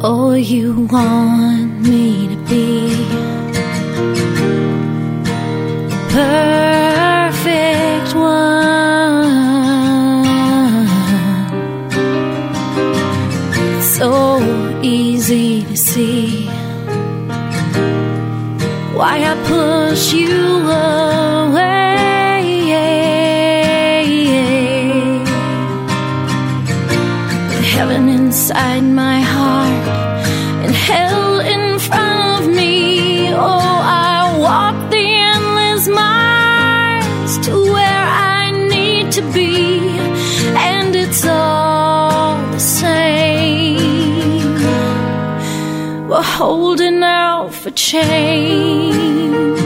or you want me to be the perfect one. It's so easy to see why I push you away. Heaven inside my heart and hell in front of me. Oh, I walk the endless miles to where I need to be, and it's all the same. We're holding out for change.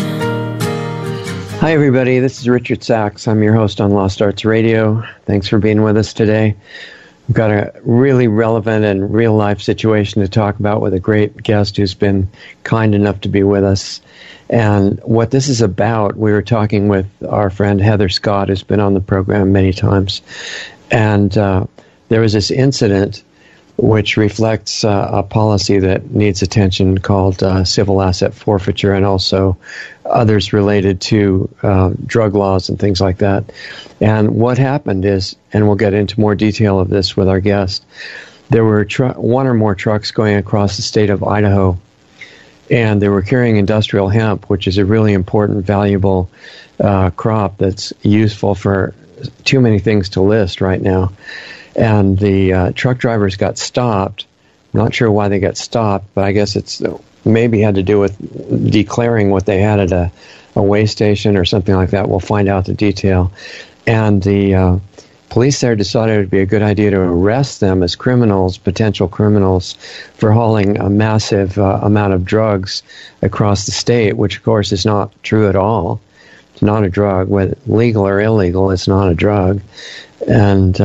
Hi, everybody. This is Richard Sachs. I'm your host on Lost Arts Radio. Thanks for being with us today. We've got a really relevant and real-life situation to talk about with a great guest who's been kind enough to be with us. And what this is about, we were talking with our friend Heather Scott, who's been on the program many times. And there was this incident which reflects a policy that needs attention called civil asset forfeiture, and also others related to drug laws and things like that. And what happened is, and we'll get into more detail of this with our guest, there were one or more trucks going across the state of Idaho, and they were carrying industrial hemp, which is a really important, valuable crop that's useful for too many things to list right now. And the truck drivers got stopped. I'm not sure why they got stopped, but I guess it's maybe had to do with declaring what they had at a weigh station or something like that. We'll find out the detail. And the police there decided it would be a good idea to arrest them as criminals, potential criminals, for hauling a massive amount of drugs across the state, which, of course, is not true at all. It's not a drug. Whether legal or illegal, it's not a drug. And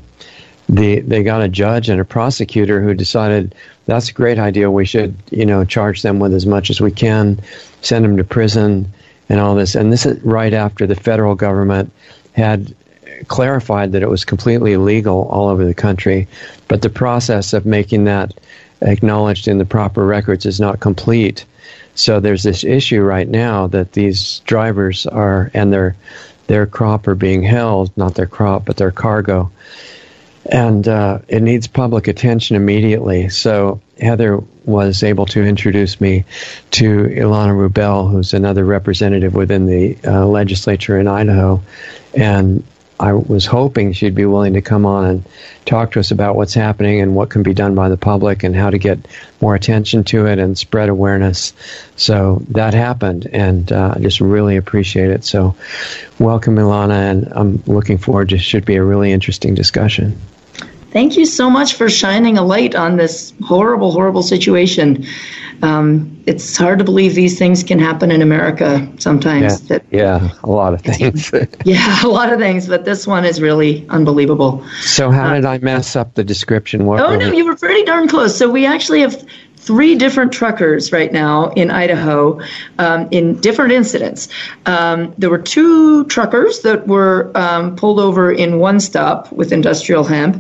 they got a judge and a prosecutor who decided that's a great idea. We should, charge them with as much as we can, send them to prison and all this. And this is right after the federal government had clarified that it was completely legal all over the country. But the process of making that acknowledged in the proper records is not complete. So there's this issue right now that these drivers are, and their crop are being held, not their crop, but their cargo. And it needs public attention immediately. So Heather was able to introduce me to Ilana Rubel, who's another representative within the legislature in Idaho. And I was hoping she'd be willing to come on and talk to us about what's happening and what can be done by the public and how to get more attention to it and spread awareness. So that happened, and I just really appreciate it. So welcome, Ilana, and I'm looking forward to, should be a really interesting discussion. Thank you so much for shining a light on this horrible, horrible situation. It's hard to believe these things can happen in America sometimes. Yeah, a lot of things. Yeah, a lot of things, but this one is really unbelievable. So how did I mess up the description? No, you were pretty darn close. So we actually have 3 different truckers right now in Idaho in different incidents. There were 2 truckers that were pulled over in one stop with industrial hemp.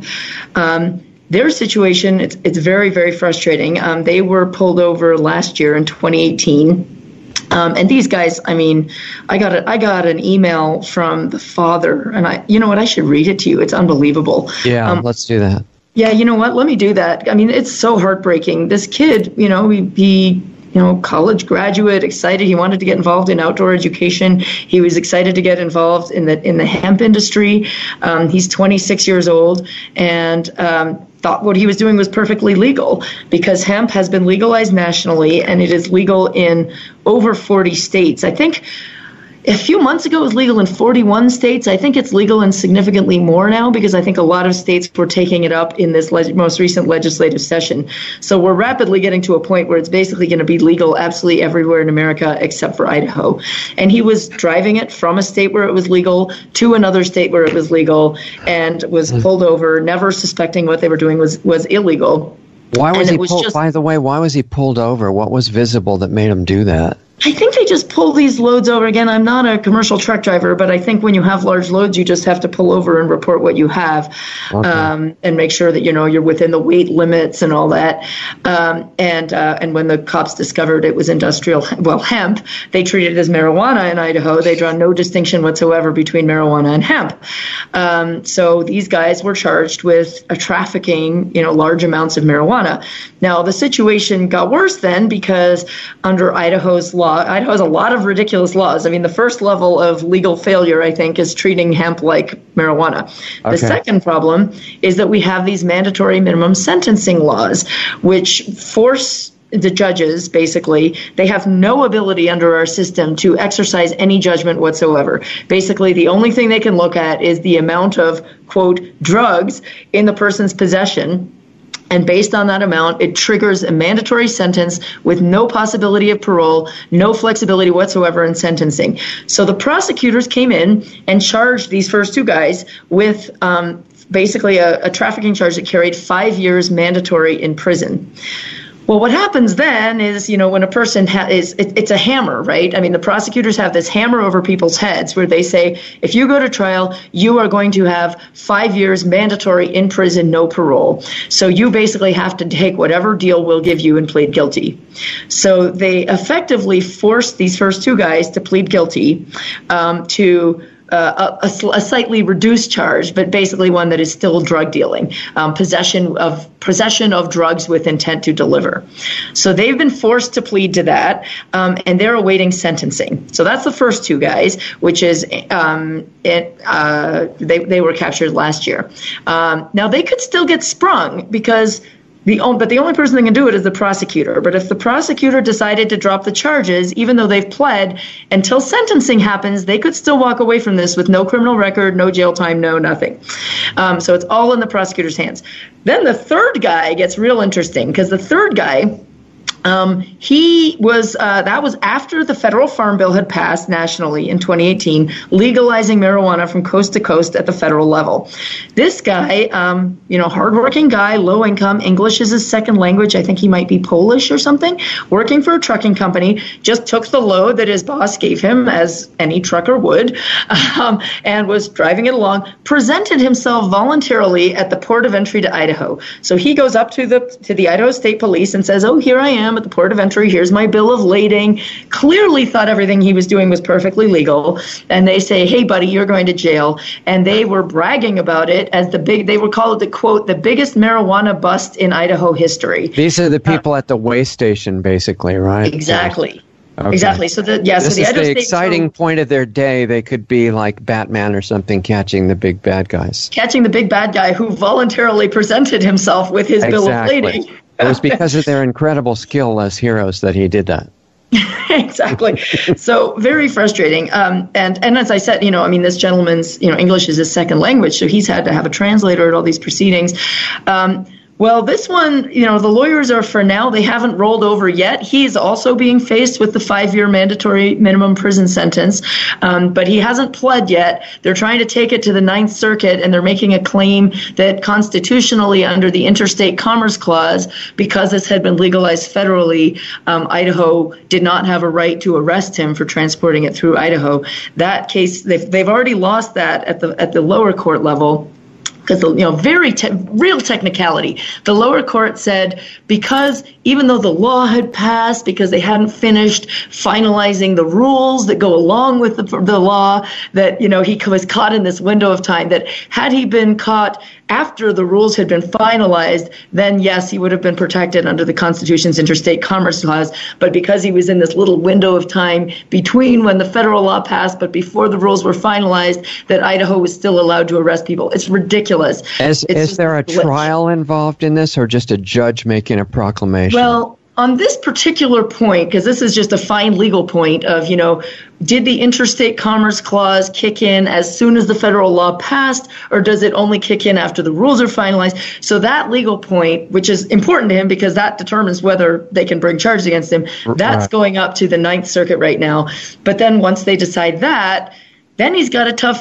Their situation, it's very, very frustrating. They were pulled over last year in 2018. And these guys, I got an email from the father, and you know what, I should read it to you. It's unbelievable. Yeah, let's do that. Yeah, you know what? Let me do that. It's so heartbreaking. This kid, he college graduate, excited. He wanted to get involved in outdoor education. He was excited to get involved in the hemp industry. He's 26 years old and thought what he was doing was perfectly legal because hemp has been legalized nationally and it is legal in over 40 states. I think a few months ago, it was legal in 41 states. I think it's legal in significantly more now because I think a lot of states were taking it up in this most recent legislative session. So we're rapidly getting to a point where it's basically going to be legal absolutely everywhere in America except for Idaho. And he was driving it from a state where it was legal to another state where it was legal and was pulled over, never suspecting what they were doing was illegal. Why was he pulled over? What was visible that made him do that? I think they just pull these loads over. Again, I'm not a commercial truck driver, but I think when you have large loads, you just have to pull over and report what you have, and make sure that you're within the weight limits and all that. And when the cops discovered it was hemp, they treated it as marijuana in Idaho. They draw no distinction whatsoever between marijuana and hemp. So these guys were charged with trafficking, large amounts of marijuana. Now the situation got worse then because under Idaho's law. Idaho has a lot of ridiculous laws. I mean, the first level of legal failure, I think, is treating hemp like marijuana. Okay. The second problem is that we have these mandatory minimum sentencing laws, which force the judges, basically, they have no ability under our system to exercise any judgment whatsoever. Basically, the only thing they can look at is the amount of, quote, drugs in the person's possession. And based on that amount, it triggers a mandatory sentence with no possibility of parole, no flexibility whatsoever in sentencing. So the prosecutors came in and charged these first two guys with basically a trafficking charge that carried 5 years mandatory in prison. Well, what happens then is, when a person it's a hammer, right? I mean, the prosecutors have this hammer over people's heads where they say, if you go to trial, you are going to have 5 years mandatory in prison, no parole. So you basically have to take whatever deal we'll give you and plead guilty. So they effectively forced these first two guys to plead guilty to a slightly reduced charge, but basically one that is still drug dealing, possession of drugs with intent to deliver. So they've been forced to plead to that, and they're awaiting sentencing. So that's the first two guys, which is they were captured last year. Now they could still get sprung because. But the only person that can do it is the prosecutor. But if the prosecutor decided to drop the charges, even though they've pled, until sentencing happens, they could still walk away from this with no criminal record, no jail time, no nothing. So it's all in the prosecutor's hands. Then the third guy gets real interesting because the third guy, that was after the federal farm bill had passed nationally in 2018, legalizing marijuana from coast to coast at the federal level. This guy, hardworking guy, low income, English is his second language. I think he might be Polish or something, working for a trucking company, just took the load that his boss gave him, as any trucker would, and was driving it along, presented himself voluntarily at the port of entry to Idaho. So he goes up to the Idaho State Police and says, "Oh, here I am at the port of entry. Here's my bill of lading." Clearly thought everything he was doing was perfectly legal. And they say, "Hey, buddy, you're going to jail." And they were bragging about it as they would call it the, quote, the biggest marijuana bust in Idaho history. These are the people at the way station, basically, right? Exactly. Okay. Exactly. So the exciting point of their day. They could be like Batman or something, catching the big bad guys. Catching the big bad guy who voluntarily presented himself with his bill of lading. It was because of their incredible skill as heroes that he did that. Exactly. So very frustrating. And as I said, this gentleman's, English is his second language, so he's had to have a translator at all these proceedings. Well, this one, the lawyers are, for now, they haven't rolled over yet. He's also being faced with the 5-year mandatory minimum prison sentence, but he hasn't pled yet. They're trying to take it to the Ninth Circuit, and they're making a claim that constitutionally under the Interstate Commerce Clause, because this had been legalized federally, Idaho did not have a right to arrest him for transporting it through Idaho. That case, they've already lost that at the lower court level. Because, real technicality. The lower court said because even though the law had passed, because they hadn't finished finalizing the rules that go along with the law, that, he was caught in this window of time, that had he been caught after the rules had been finalized, then yes, he would have been protected under the Constitution's Interstate Commerce Clause. But because he was in this little window of time between when the federal law passed but before the rules were finalized, that Idaho was still allowed to arrest people. It's ridiculous. Is there a trial involved in this, or just a judge making a proclamation? Well, on this particular point, because this is just a fine legal point of, did the Interstate Commerce Clause kick in as soon as the federal law passed, or does it only kick in after the rules are finalized? So that legal point, which is important to him because that determines whether they can bring charges against him, that's going up to the Ninth Circuit right now. But then once they decide that, then he's got a tough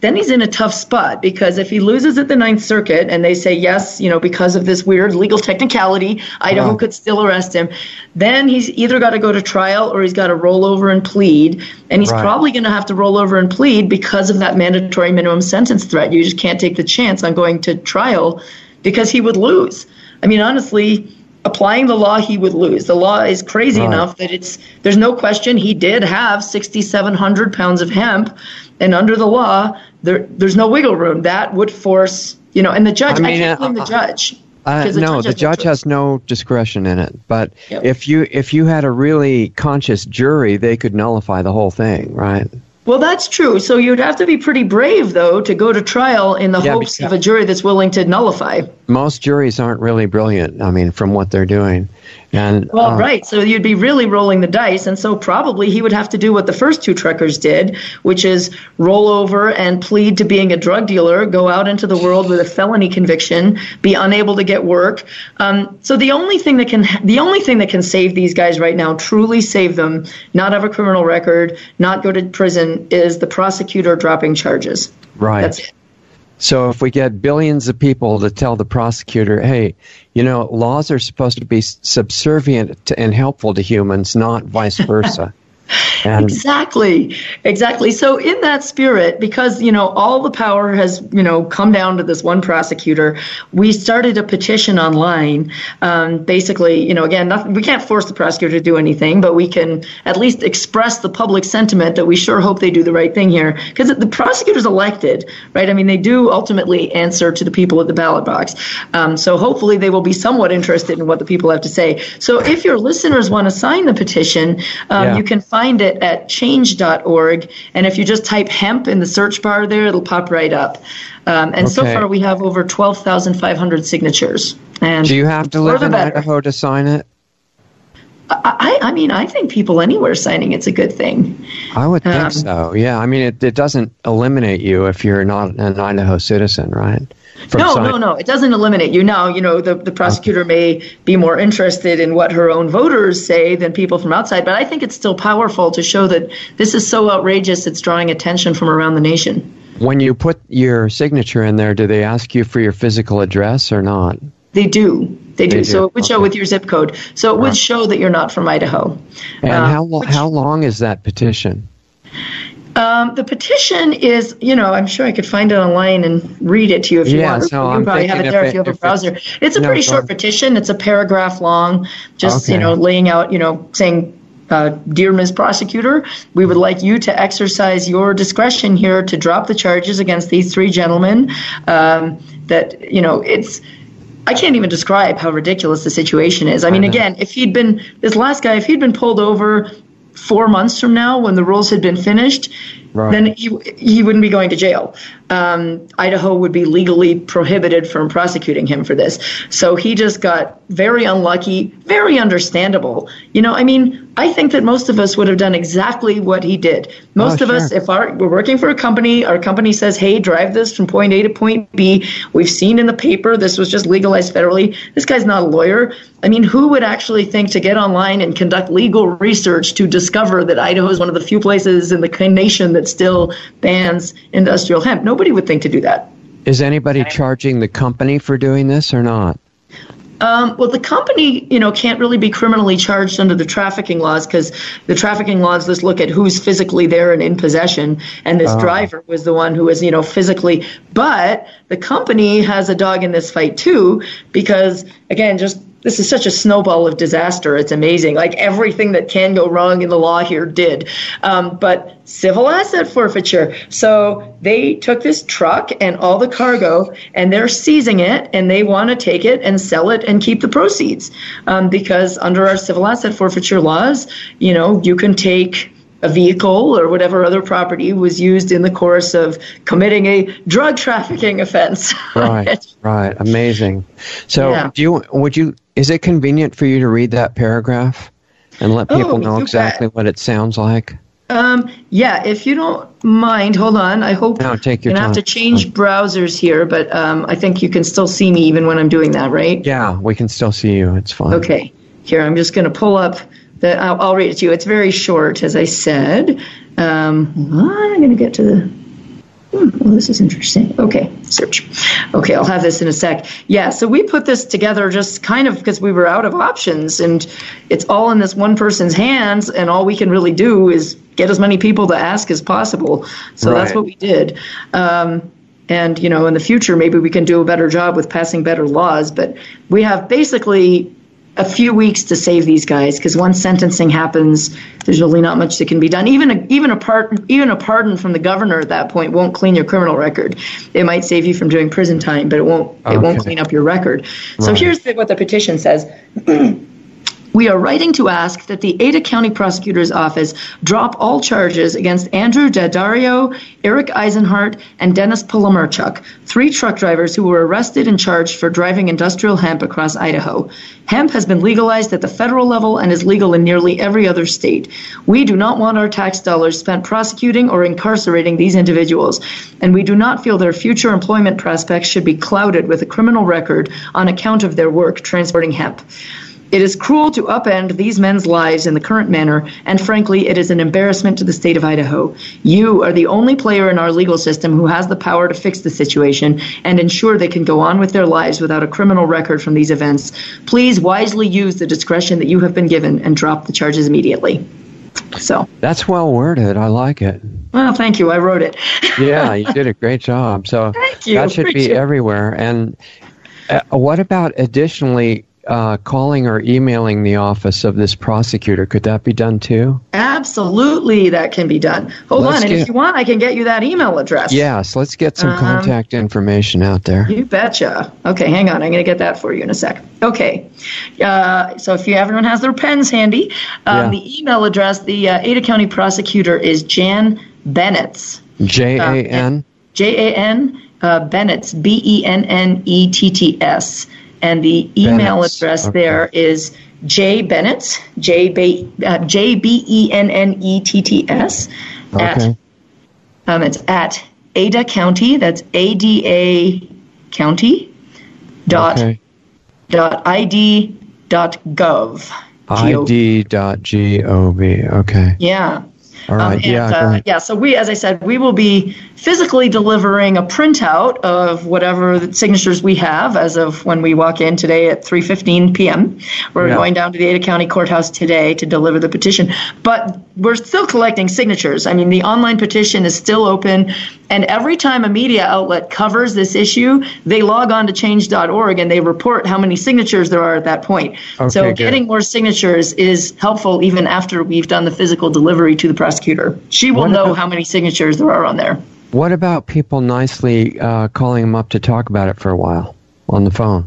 then he's in a tough spot, because if he loses at the Ninth Circuit and they say, yes, because of this weird legal technicality, Idaho could still arrest him, then he's either got to go to trial or he's got to roll over and plead. And he's probably going to have to roll over and plead because of that mandatory minimum sentence threat. You just can't take the chance on going to trial because he would lose. I mean, honestly, applying the law, he would lose. The law is crazy enough that there's no question he did have 6,700 pounds of hemp, and under the law, there's no wiggle room. That would force, and the judge, I can't blame the judge. No, the judge has no discretion in it. But if you had a really conscious jury, they could nullify the whole thing, right? Well, that's true. So you'd have to be pretty brave, though, to go to trial in the hopes of a jury that's willing to nullify. Most juries aren't really brilliant, I mean, from what they're doing. And right. So you'd be really rolling the dice. And so probably he would have to do what the first two truckers did, which is roll over and plead to being a drug dealer, go out into the world with a felony conviction, be unable to get work. So the only thing that can save these guys right now, truly save them, not have a criminal record, not go to prison, is the prosecutor dropping charges. Right. That's it. So if we get billions of people to tell the prosecutor, hey, laws are supposed to be subservient and helpful to humans, not vice versa. And Exactly. So in that spirit, because, all the power has, come down to this one prosecutor, we started a petition online. Basically, again, we can't force the prosecutor to do anything, but we can at least express the public sentiment that we sure hope they do the right thing here. Because the prosecutor's elected, right? I mean, they do ultimately answer to the people at the ballot box. So hopefully they will be somewhat interested in what the people have to say. So if your listeners want to sign the petition, you can find it at change.org, and if you just type hemp in the search bar there, it'll pop right up. So far we have over 12,500 signatures. And do you have to live in Idaho to sign it? I mean, I think people anywhere signing it's a good thing. I would think so, yeah. I mean, it doesn't eliminate you if you're not an Idaho citizen, right? No, it doesn't eliminate you. Now, the prosecutor may be more interested in what her own voters say than people from outside, but I think it's still powerful to show that this is so outrageous it's drawing attention from around the nation. When you put your signature in there, do they ask you for your physical address or not? They do. So it would show with your zip code. So it would show that you're not from Idaho. And how long is that petition? The petition is, I'm sure I could find it online and read it to you if you want. So you probably have it there if you have a browser. It's a pretty short petition. It's a paragraph long, just, laying out, saying, dear Ms. Prosecutor, we would like you to exercise your discretion here to drop the charges against these three gentlemen. I can't even describe how ridiculous the situation is. I mean, again, if he'd been pulled over 4 months from now when the rules had been finished, then he wouldn't be going to jail. Idaho would be legally prohibited from prosecuting him for this. So he just got very unlucky, very understandable. I think that most of us would have done exactly what he did. Most of us, if we're working for a company, our company says, hey, drive this from point A to point B. We've seen in the paper this was just legalized federally. This guy's not a lawyer. I mean, who would actually think to get online and conduct legal research to discover that Idaho is one of the few places in the nation that still bans industrial hemp? Nobody would think to do that. Is anybody charging the company for doing this or not? Well, the company, can't really be criminally charged under the trafficking laws because the trafficking laws just look at who's physically there and in possession. And this driver was the one who was, physically. But the company has a dog in this fight, too, because, again, this is such a snowball of disaster. It's amazing. Like everything that can go wrong in the law here did. But civil asset forfeiture. So they took this truck and all the cargo and they're seizing it and they want to take it and sell it and keep the proceeds. Because under our civil asset forfeiture laws, you can take a vehicle or whatever other property was used in the course of committing a drug trafficking offense. Right. Amazing. So is it convenient for you to read that paragraph and let people know exactly what it sounds like? If you don't mind, hold on. I hope you're going to have to change browsers here, but I think you can still see me even when I'm doing that, right? Yeah, we can still see you. It's fine. Okay. Here, I'm just going to pull up I'll read it to you. It's very short, as I said. I'm going to get to Well, this is interesting. Okay, search. Okay, I'll have this in a sec. Yeah, so we put this together just kind of because we were out of options, and it's all in this one person's hands, and all we can really do is get as many people to ask as possible. So Right. that's what we did. And, you know, in the future, maybe we can do a better job with passing better laws, but we have basically a few weeks to save these guys, because once sentencing happens, there's really not much that can be done. Even a pardon from the governor at that point won't clean your criminal record. It might save you from doing prison time, but it won't clean up your record. So Right. here's what the petition says. We are writing to ask that the Ada County Prosecutor's Office drop all charges against Andrew Daddario, Eric Eisenhart, and Dennis Polomarchuk, 3 truck drivers who were arrested and charged for driving industrial hemp across Idaho. Hemp has been legalized at the federal level and is legal in nearly every other state. We do not want our tax dollars spent prosecuting or incarcerating these individuals, and we do not feel their future employment prospects should be clouded with a criminal record on account of their work transporting hemp. It is cruel to upend these men's lives in the current manner, and frankly, it is an embarrassment to the state of Idaho. You are the only player in our legal system who has the power to fix the situation and ensure they can go on with their lives without a criminal record from these events. Please wisely use the discretion that you have been given and drop the charges immediately. So, That's well worded. I like it. well, thank you. I wrote it. Yeah, you did a great job. So Thank you. that should be Appreciate it. everywhere. And what about additionally calling or emailing the office of this prosecutor? Could that be done too? Absolutely, that can be done. Hold Let's on, and get- if you want, I can get you that email address. Yes, let's get some contact information out there. You betcha. Okay, hang on. I'm going to get that for you in a sec. Okay. So if everyone has their pens handy, Yeah. the email address, the Ada County prosecutor is Jan Bennetts. JAN? Jan Bennetts, Bennetts. And the email Bennetts, address okay. there is jbennetts, JBennetts, Okay. it's at Ada County, that's ADA County, Okay. .id.gov. ID.gov. Okay. Yeah. All right. Go ahead. So we, as I said, we will be physically delivering a printout of whatever the signatures we have as of when we walk in today at 3:15 p.m. We're Yeah. going down to the Ada County Courthouse today to deliver the petition, but we're still collecting signatures. I mean, the online petition is still open, and every time a media outlet covers this issue, they log on to change.org and they report how many signatures there are at that point. Okay, So good. getting more signatures is helpful even after we've done the physical delivery to the prosecutor. She will What know about- how many signatures there are on there. What about people nicely calling them up to talk about it for a while on the phone?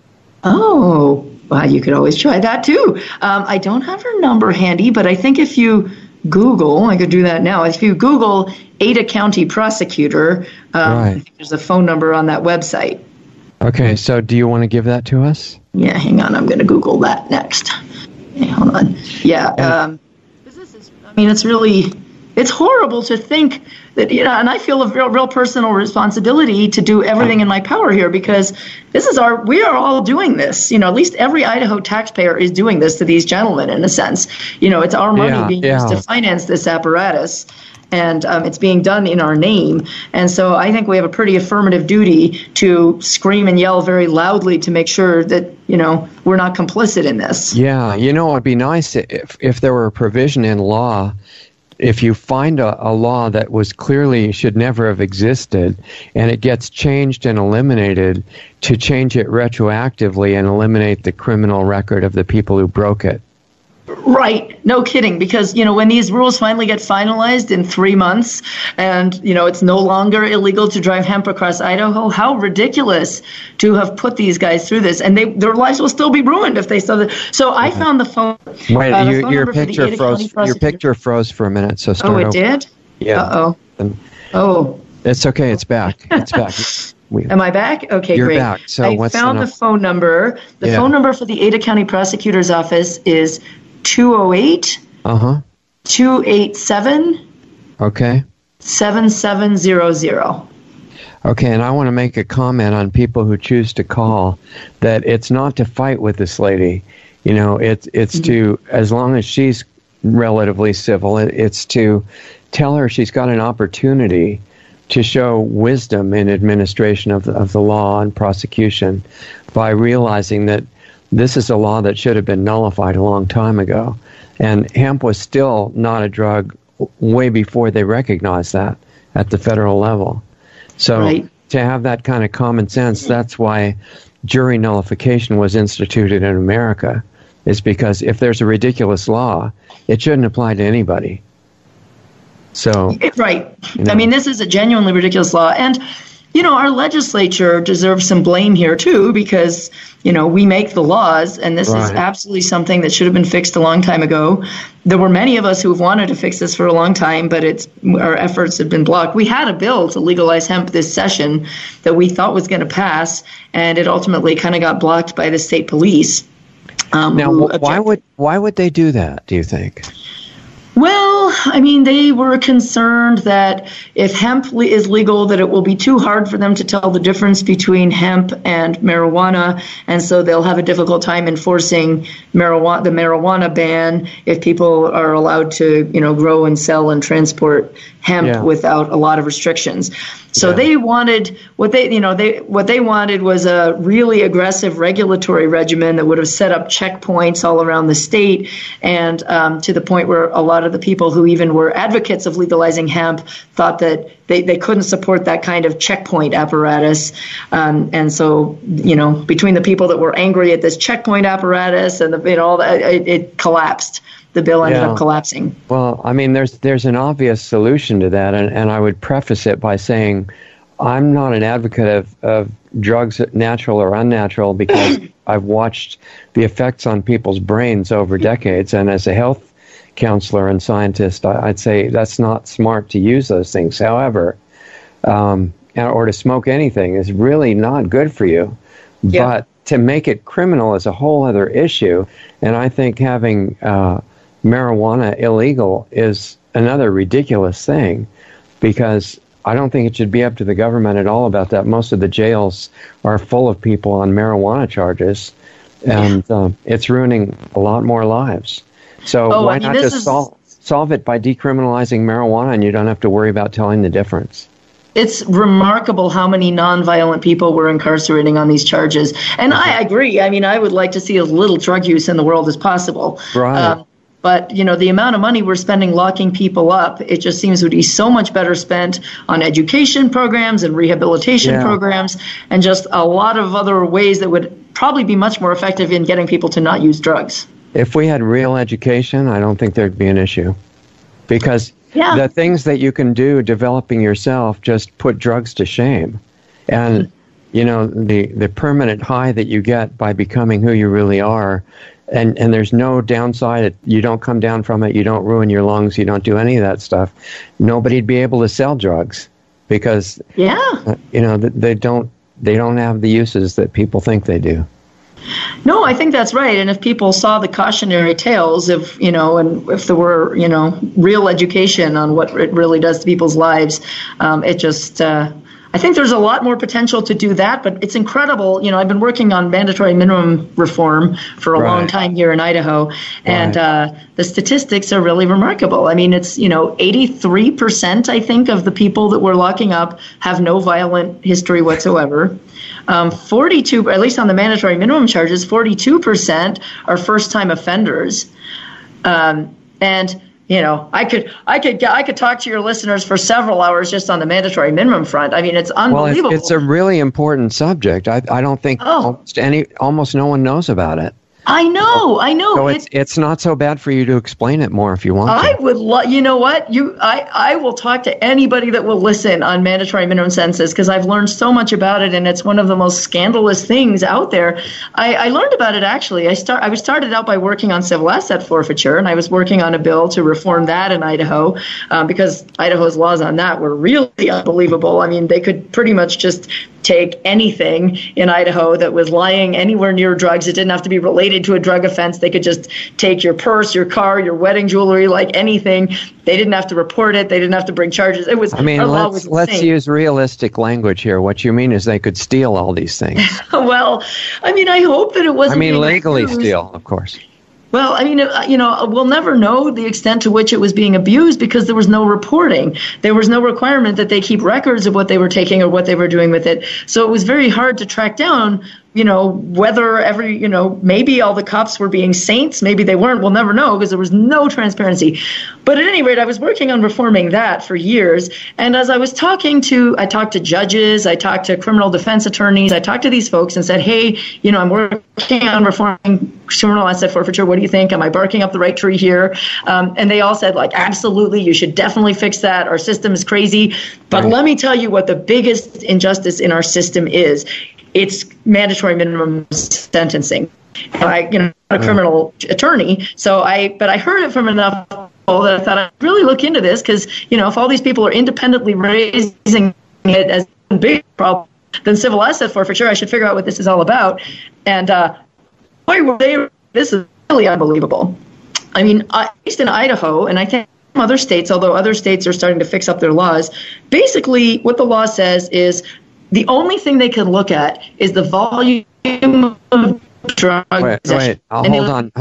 Oh, well, you could always try that too. I don't have her number handy, but I think if you Google, I could do that now. If you Google Ada County Prosecutor, I Right. think there's a phone number on that website. Okay, so do you want to give that to us? Yeah, hang on. I'm going to Google that next. Okay, hold on. Yeah. This is, I mean, it's horrible to think that, you know, and I feel a real personal responsibility to do everything in my power here, because we are all doing this. You know, at least every Idaho taxpayer is doing this to these gentlemen in a sense. You know, it's our money being used to finance this apparatus. And it's being done in our name. And so I think we have a pretty affirmative duty to scream and yell very loudly to make sure that, you know, we're not complicit in this. Yeah, you know, it'd be nice if there were a provision in law, if you find a law that was clearly should never have existed and it gets changed and eliminated, to change it retroactively and eliminate the criminal record of the people who broke it. Right. No kidding. Because, you know, when these rules finally get finalized in 3 months and, you know, it's no longer illegal to drive hemp across Idaho, how ridiculous to have put these guys through this. And their lives will still be ruined if they still. So I found the phone. Wait, the phone your number for the picture Ada froze. County Your prosecutor. picture froze for a minute, so start Oh, it over. did? Yeah. Uh-oh. Oh. It's okay. It's back. It's back. Am I back? Okay, You're great. back. So I what's found the the phone number. The Yeah. phone number for the Ada County Prosecutor's Office is 208 287 Okay. 7700. Okay, and I want to make a comment on people who choose to call that it's not to fight with this lady. You know, it's to, as long as she's relatively civil, it's to tell her she's got an opportunity to show wisdom in administration of the law and prosecution by realizing that this is a law that should have been nullified a long time ago. And hemp was still not a drug way before they recognized that at the federal level. So to have that kind of common sense, that's why jury nullification was instituted in America, is because if there's a ridiculous law, it shouldn't apply to anybody. So, right. I mean, this is a genuinely ridiculous law. And, our legislature deserves some blame here, too, because, we make the laws, and this is absolutely something that should have been fixed a long time ago. There were many of us who have wanted to fix this for a long time, but our efforts have been blocked. We had a bill to legalize hemp this session that we thought was going to pass, and it ultimately kind of got blocked by the state police. Now, why would they do that, do you think? Well, I mean, they were concerned that if hemp is legal, that it will be too hard for them to tell the difference between hemp and marijuana, and so they'll have a difficult time enforcing the marijuana ban if people are allowed to, grow and sell and transport hemp without a lot of restrictions. So they wanted what they wanted was a really aggressive regulatory regimen that would have set up checkpoints all around the state, and to the point where a lot of the people who even were advocates of legalizing hemp thought that they couldn't support that kind of checkpoint apparatus. And so, between the people that were angry at this checkpoint apparatus and it collapsed. The bill ended up collapsing. Well, I mean, there's an obvious solution to that, and I would preface it by saying I'm not an advocate of drugs, natural or unnatural, because I've watched the effects on people's brains over decades, and as a health counselor and scientist, I'd say that's not smart to use those things. However, or to smoke anything is really not good for you. Yeah. But to make it criminal is a whole other issue, and I think having marijuana illegal is another ridiculous thing, because I don't think it should be up to the government at all about that. Most of the jails are full of people on marijuana charges, and it's ruining a lot more lives. So why not just solve it by decriminalizing marijuana, and you don't have to worry about telling the difference? It's remarkable how many nonviolent people we're incarcerating on these charges. And I agree. I mean, I would like to see as little drug use in the world as possible. Right. But, the amount of money we're spending locking people up, it just seems would be so much better spent on education programs and rehabilitation programs, and just a lot of other ways that would probably be much more effective in getting people to not use drugs. If we had real education, I don't think there'd be an issue. Because the things that you can do developing yourself just put drugs to shame. And, the permanent high that you get by becoming who you really are, and there's no downside. You don't come down from it. You don't ruin your lungs. You don't do any of that stuff. Nobody'd be able to sell drugs because, they don't have the uses that people think they do. No, I think that's right. And if people saw the cautionary tales of, and if there were, real education on what it really does to people's lives, it just, I think there's a lot more potential to do that, but it's incredible. I've been working on mandatory minimum reform for a long time here in Idaho, and the statistics are really remarkable. I mean, it's, 83%, I think, of the people that we're locking up have no violent history whatsoever. 42, at least on the mandatory minimum charges, 42% are first-time offenders. And I could talk to your listeners for several hours just on the mandatory minimum front. I mean, it's unbelievable. Well, it's a really important subject. I don't think almost no one knows about it. I know. So it's not so bad for you to explain it more if you want. I would you know what? I will talk to anybody that will listen on mandatory minimum sentences, because I've learned so much about it, and it's one of the most scandalous things out there. I learned about it actually. I was started out by working on civil asset forfeiture, and I was working on a bill to reform that in Idaho, because Idaho's laws on that were really unbelievable. I mean, they could pretty much just take anything in Idaho that was lying anywhere near drugs. It didn't have to be related to a drug offense. They could just take your purse, your car, your wedding jewelry, like anything. They didn't have to report it. They didn't have to bring charges. It was. I mean, let's use realistic language here. What you mean is they could steal all these things. Well, I mean, I hope that it wasn't. I mean, legally steal, of course. Well, I mean, we'll never know the extent to which it was being abused because there was no reporting. There was no requirement that they keep records of what they were taking or what they were doing with it. So it was very hard to track down, whether maybe all the cops were being saints, maybe they weren't. We'll never know because there was no transparency. But at any rate, I was working on reforming that for years. And as I talked to judges, I talked to criminal defense attorneys, I talked to these folks and said, hey, I'm working on reforming criminal asset forfeiture. What do you think? Am I barking up the right tree here? And they all said, absolutely, you should definitely fix that. Our system is crazy. But let me tell you what the biggest injustice in our system is. It's mandatory minimum sentencing. I'm a criminal attorney, but I heard it from enough people that I thought I'd really look into this because, if all these people are independently raising it as a big problem than civil asset forfeiture, I should figure out what this is all about. And this is really unbelievable. I mean, based in Idaho, and I think other states, although other states are starting to fix up their laws, basically what the law says is the only thing they can look at is the volume of drugs. Wait. Hold on.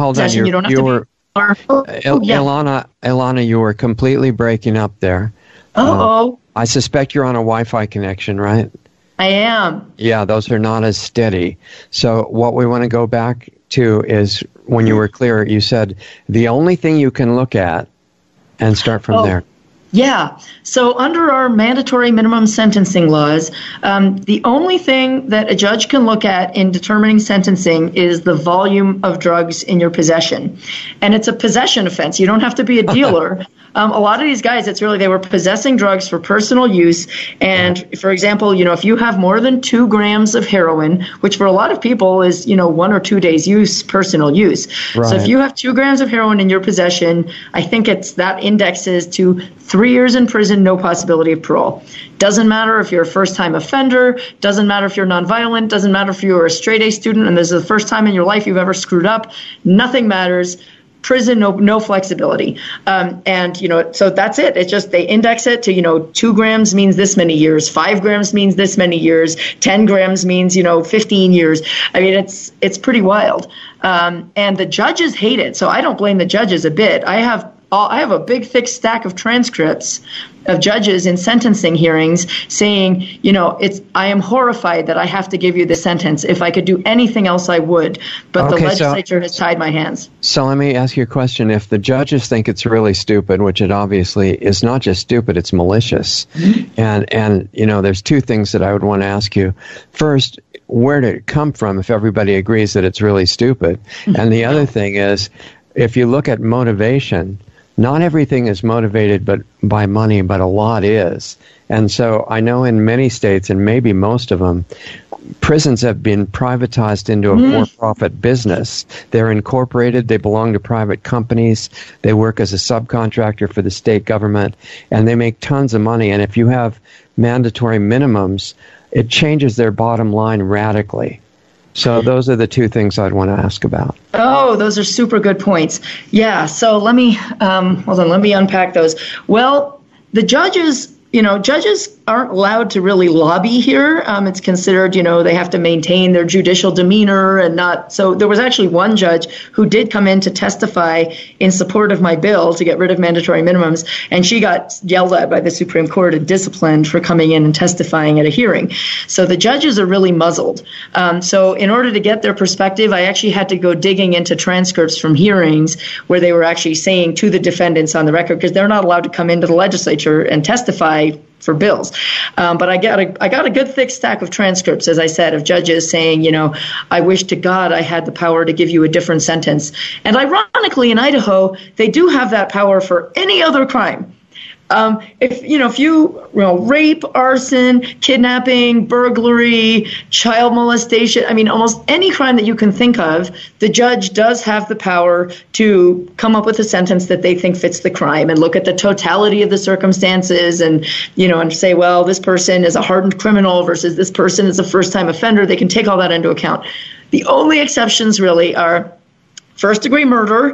Ilana, you were completely breaking up there. I suspect you're on a Wi-Fi connection, right? I am. Yeah, those are not as steady. So what we want to go back to is when you were clear, you said the only thing you can look at and start from there. Yeah. So under our mandatory minimum sentencing laws, the only thing that a judge can look at in determining sentencing is the volume of drugs in your possession. And it's a possession offense. You don't have to be a dealer. A lot of these guys, it's really they were possessing drugs for personal use. And, for example, if you have more than 2 grams of heroin, which for a lot of people is, 1 or 2 days use, personal use. Right. So if you have 2 grams of heroin in your possession, I think that indexes to 3 years in prison, no possibility of parole. Doesn't matter if you're a first-time offender, doesn't matter if you're nonviolent, doesn't matter if you're a straight-A student and this is the first time in your life you've ever screwed up. Nothing matters. Prison, no flexibility. So that's it. It's just they index it to, 2 grams means this many years, 5 grams means this many years, 10 grams means, 15 years. I mean, it's pretty wild. And the judges hate it. So I don't blame the judges a bit. I have a big, thick stack of transcripts of judges in sentencing hearings saying, I am horrified that I have to give you this sentence. If I could do anything else, I would. But the legislature has tied my hands. So let me ask you a question. If the judges think it's really stupid, which it obviously is not just stupid, it's malicious. Mm-hmm. And there's 2 things that I would want to ask you. First, where did it come from if everybody agrees that it's really stupid? And the other thing is, if you look at motivation, not everything is motivated by money, but a lot is. And so I know in many states, and maybe most of them, prisons have been privatized into a for-profit business. They're incorporated. They belong to private companies. They work as a subcontractor for the state government, and they make tons of money. And if you have mandatory minimums, it changes their bottom line radically. So those are the 2 things I'd want to ask about. Oh, those are super good points. Yeah, so let me unpack those. Well, the judges aren't allowed to really lobby here. It's considered, they have to maintain their judicial demeanor and not. So there was actually one judge who did come in to testify in support of my bill to get rid of mandatory minimums, and she got yelled at by the Supreme Court and disciplined for coming in and testifying at a hearing. So the judges are really muzzled. So in order to get their perspective, I actually had to go digging into transcripts from hearings where they were actually saying to the defendants on the record, because they're not allowed to come into the legislature and testify for bills. But I got a good thick stack of transcripts, as I said, of judges saying, I wish to God I had the power to give you a different sentence. And ironically, in Idaho, they do have that power for any other crime. If you rape, arson, kidnapping, burglary, child molestation, almost any crime that you can think of, the judge does have the power to come up with a sentence that they think fits the crime and look at the totality of the circumstances and say, well, this person is a hardened criminal versus this person is a first-time offender. They can take all that into account. The only exceptions really are first-degree murder,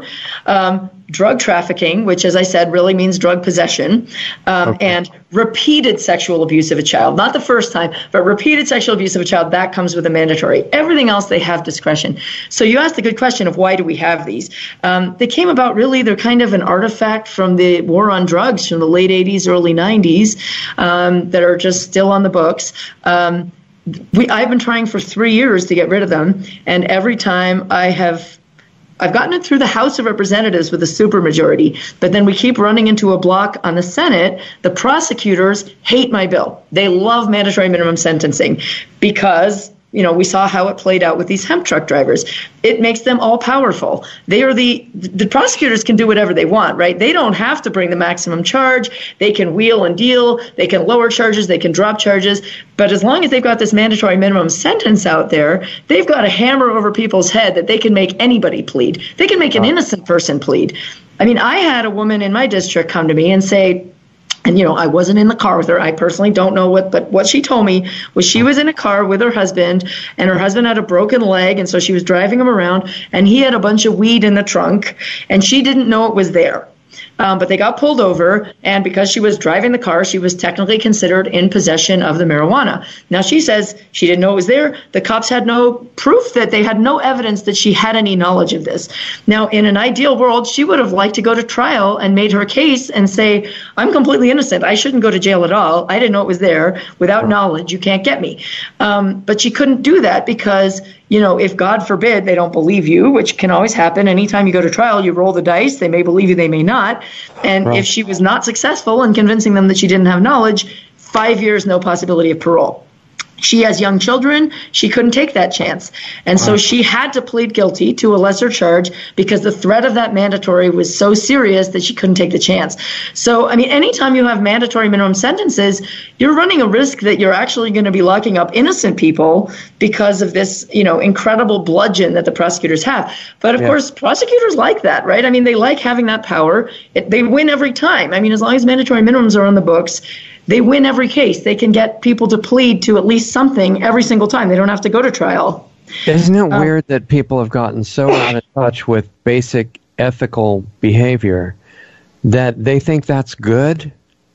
drug trafficking, which, as I said, really means drug possession, and repeated sexual abuse of a child. Not the first time, but repeated sexual abuse of a child, that comes with a mandatory. Everything else, they have discretion. So you asked a good question of why do we have these? They came about, really, they're kind of an artifact from the war on drugs from the late 80s, early 90s, that are just still on the books. I've been trying for 3 years to get rid of them, and every time I've gotten it through the House of Representatives with a supermajority, but then we keep running into a block on the Senate. The prosecutors hate my bill. They love mandatory minimum sentencing because, we saw how it played out with these hemp truck drivers. It makes them all powerful. They are the prosecutors can do whatever they want, right? They don't have to bring the maximum charge. They can wheel and deal. They can lower charges. They can drop charges. But as long as they've got this mandatory minimum sentence out there, they've got a hammer over people's head that they can make anybody plead. They can make an innocent person plead. I mean, I had a woman in my district come to me and say, and, I wasn't in the car with her. I personally don't know but what she told me was she was in a car with her husband, and her husband had a broken leg, and so she was driving him around, and he had a bunch of weed in the trunk, and she didn't know it was there. But they got pulled over, and because she was driving the car, she was technically considered in possession of the marijuana. Now, she says she didn't know it was there. The cops had no proof that they had no evidence that she had any knowledge of this. Now, in an ideal world, she would have liked to go to trial and made her case and say, I'm completely innocent. I shouldn't go to jail at all. I didn't know it was there. Without knowledge, you can't get me. But she couldn't do that because, if God forbid they don't believe you, which can always happen. Anytime you go to trial, you roll the dice. They may believe you, they may not. And if she was not successful in convincing them that she didn't have knowledge, 5 years, no possibility of parole. She has young children. She couldn't take that chance. And so she had to plead guilty to a lesser charge because the threat of that mandatory was so serious that she couldn't take the chance. So, anytime you have mandatory minimum sentences, you're running a risk that you're actually going to be locking up innocent people because of this, incredible bludgeon that the prosecutors have. But of course, prosecutors like that, right? They like having that power. They win every time. As long as mandatory minimums are on the books, they win every case. They can get people to plead to at least something every single time. They don't have to go to trial. Isn't it weird that people have gotten so out of touch with basic ethical behavior that they think that's good?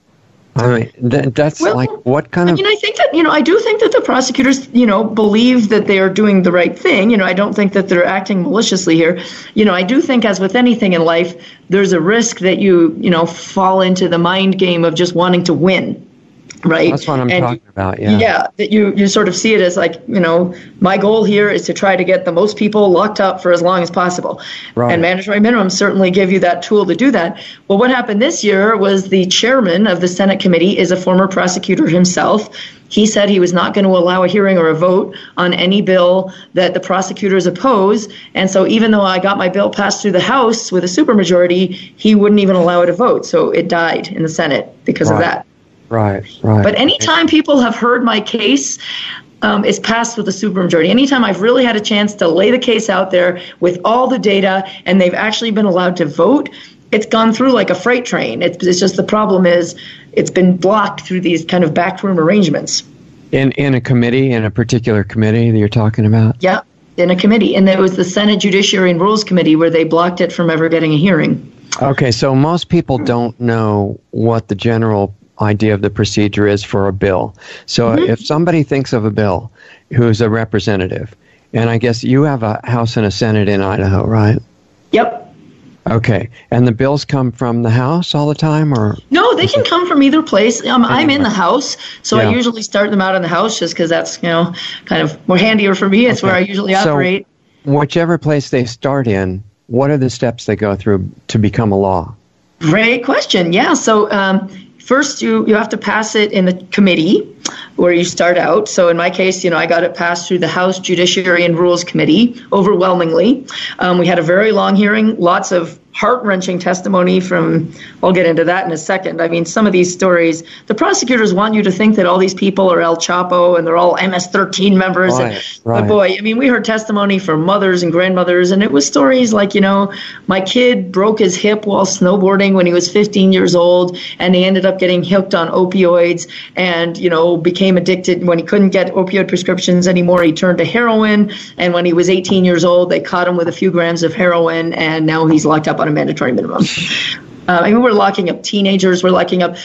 That's what kind of... I think that, I do think that the prosecutors, believe that they are doing the right thing. I don't think that they're acting maliciously here. I do think, as with anything in life, there's a risk that you fall into the mind game of just wanting to win. Right. That's what I'm talking about. Yeah. Yeah. That you sort of see it as like, my goal here is to try to get the most people locked up for as long as possible. Right. And mandatory minimums certainly give you that tool to do that. Well, what happened this year was the chairman of the Senate committee is a former prosecutor himself. He said he was not going to allow a hearing or a vote on any bill that the prosecutors oppose. And so even though I got my bill passed through the House with a supermajority, he wouldn't even allow it to vote. So it died in the Senate because of that. Right. But anytime people have heard my case, it's passed with a supermajority. Anytime I've really had a chance to lay the case out there with all the data and they've actually been allowed to vote, it's gone through like a freight train. It's just the problem is it's been blocked through these kind of backroom arrangements. In a committee, in a particular committee that you're talking about? Yeah, in a committee. And it was the Senate Judiciary and Rules Committee where they blocked it from ever getting a hearing. Okay, so most people don't know what the general idea of the procedure is for a bill. So if somebody thinks of a bill who's a representative, and I guess you have a House and a Senate in Idaho, right? Yep. Okay. And the bills come from the House all the time, or? No, they can come from either place. I'm in the House, so I usually start them out in the House just because that's, kind of more handier for me. It's where I usually operate. So whichever place they start in, what are the steps they go through to become a law? Great question. Yeah. So first, you have to pass it in the committee where you start out. So in my case, I got it passed through the House Judiciary and Rules Committee overwhelmingly. We had a very long hearing, lots of heart-wrenching testimony from, I'll get into that in a second. I mean, some of these stories, the prosecutors want you to think that all these people are El Chapo and they're all MS-13 members. Right. But boy, I mean, we heard testimony from mothers and grandmothers, and it was stories like, my kid broke his hip while snowboarding when he was 15 years old, and he ended up getting hooked on opioids and, became addicted. When he couldn't get opioid prescriptions anymore, he turned to heroin. And when he was 18 years old, they caught him with a few grams of heroin, and now he's locked up on a mandatory minimum. We're locking up teenagers. We're locking up,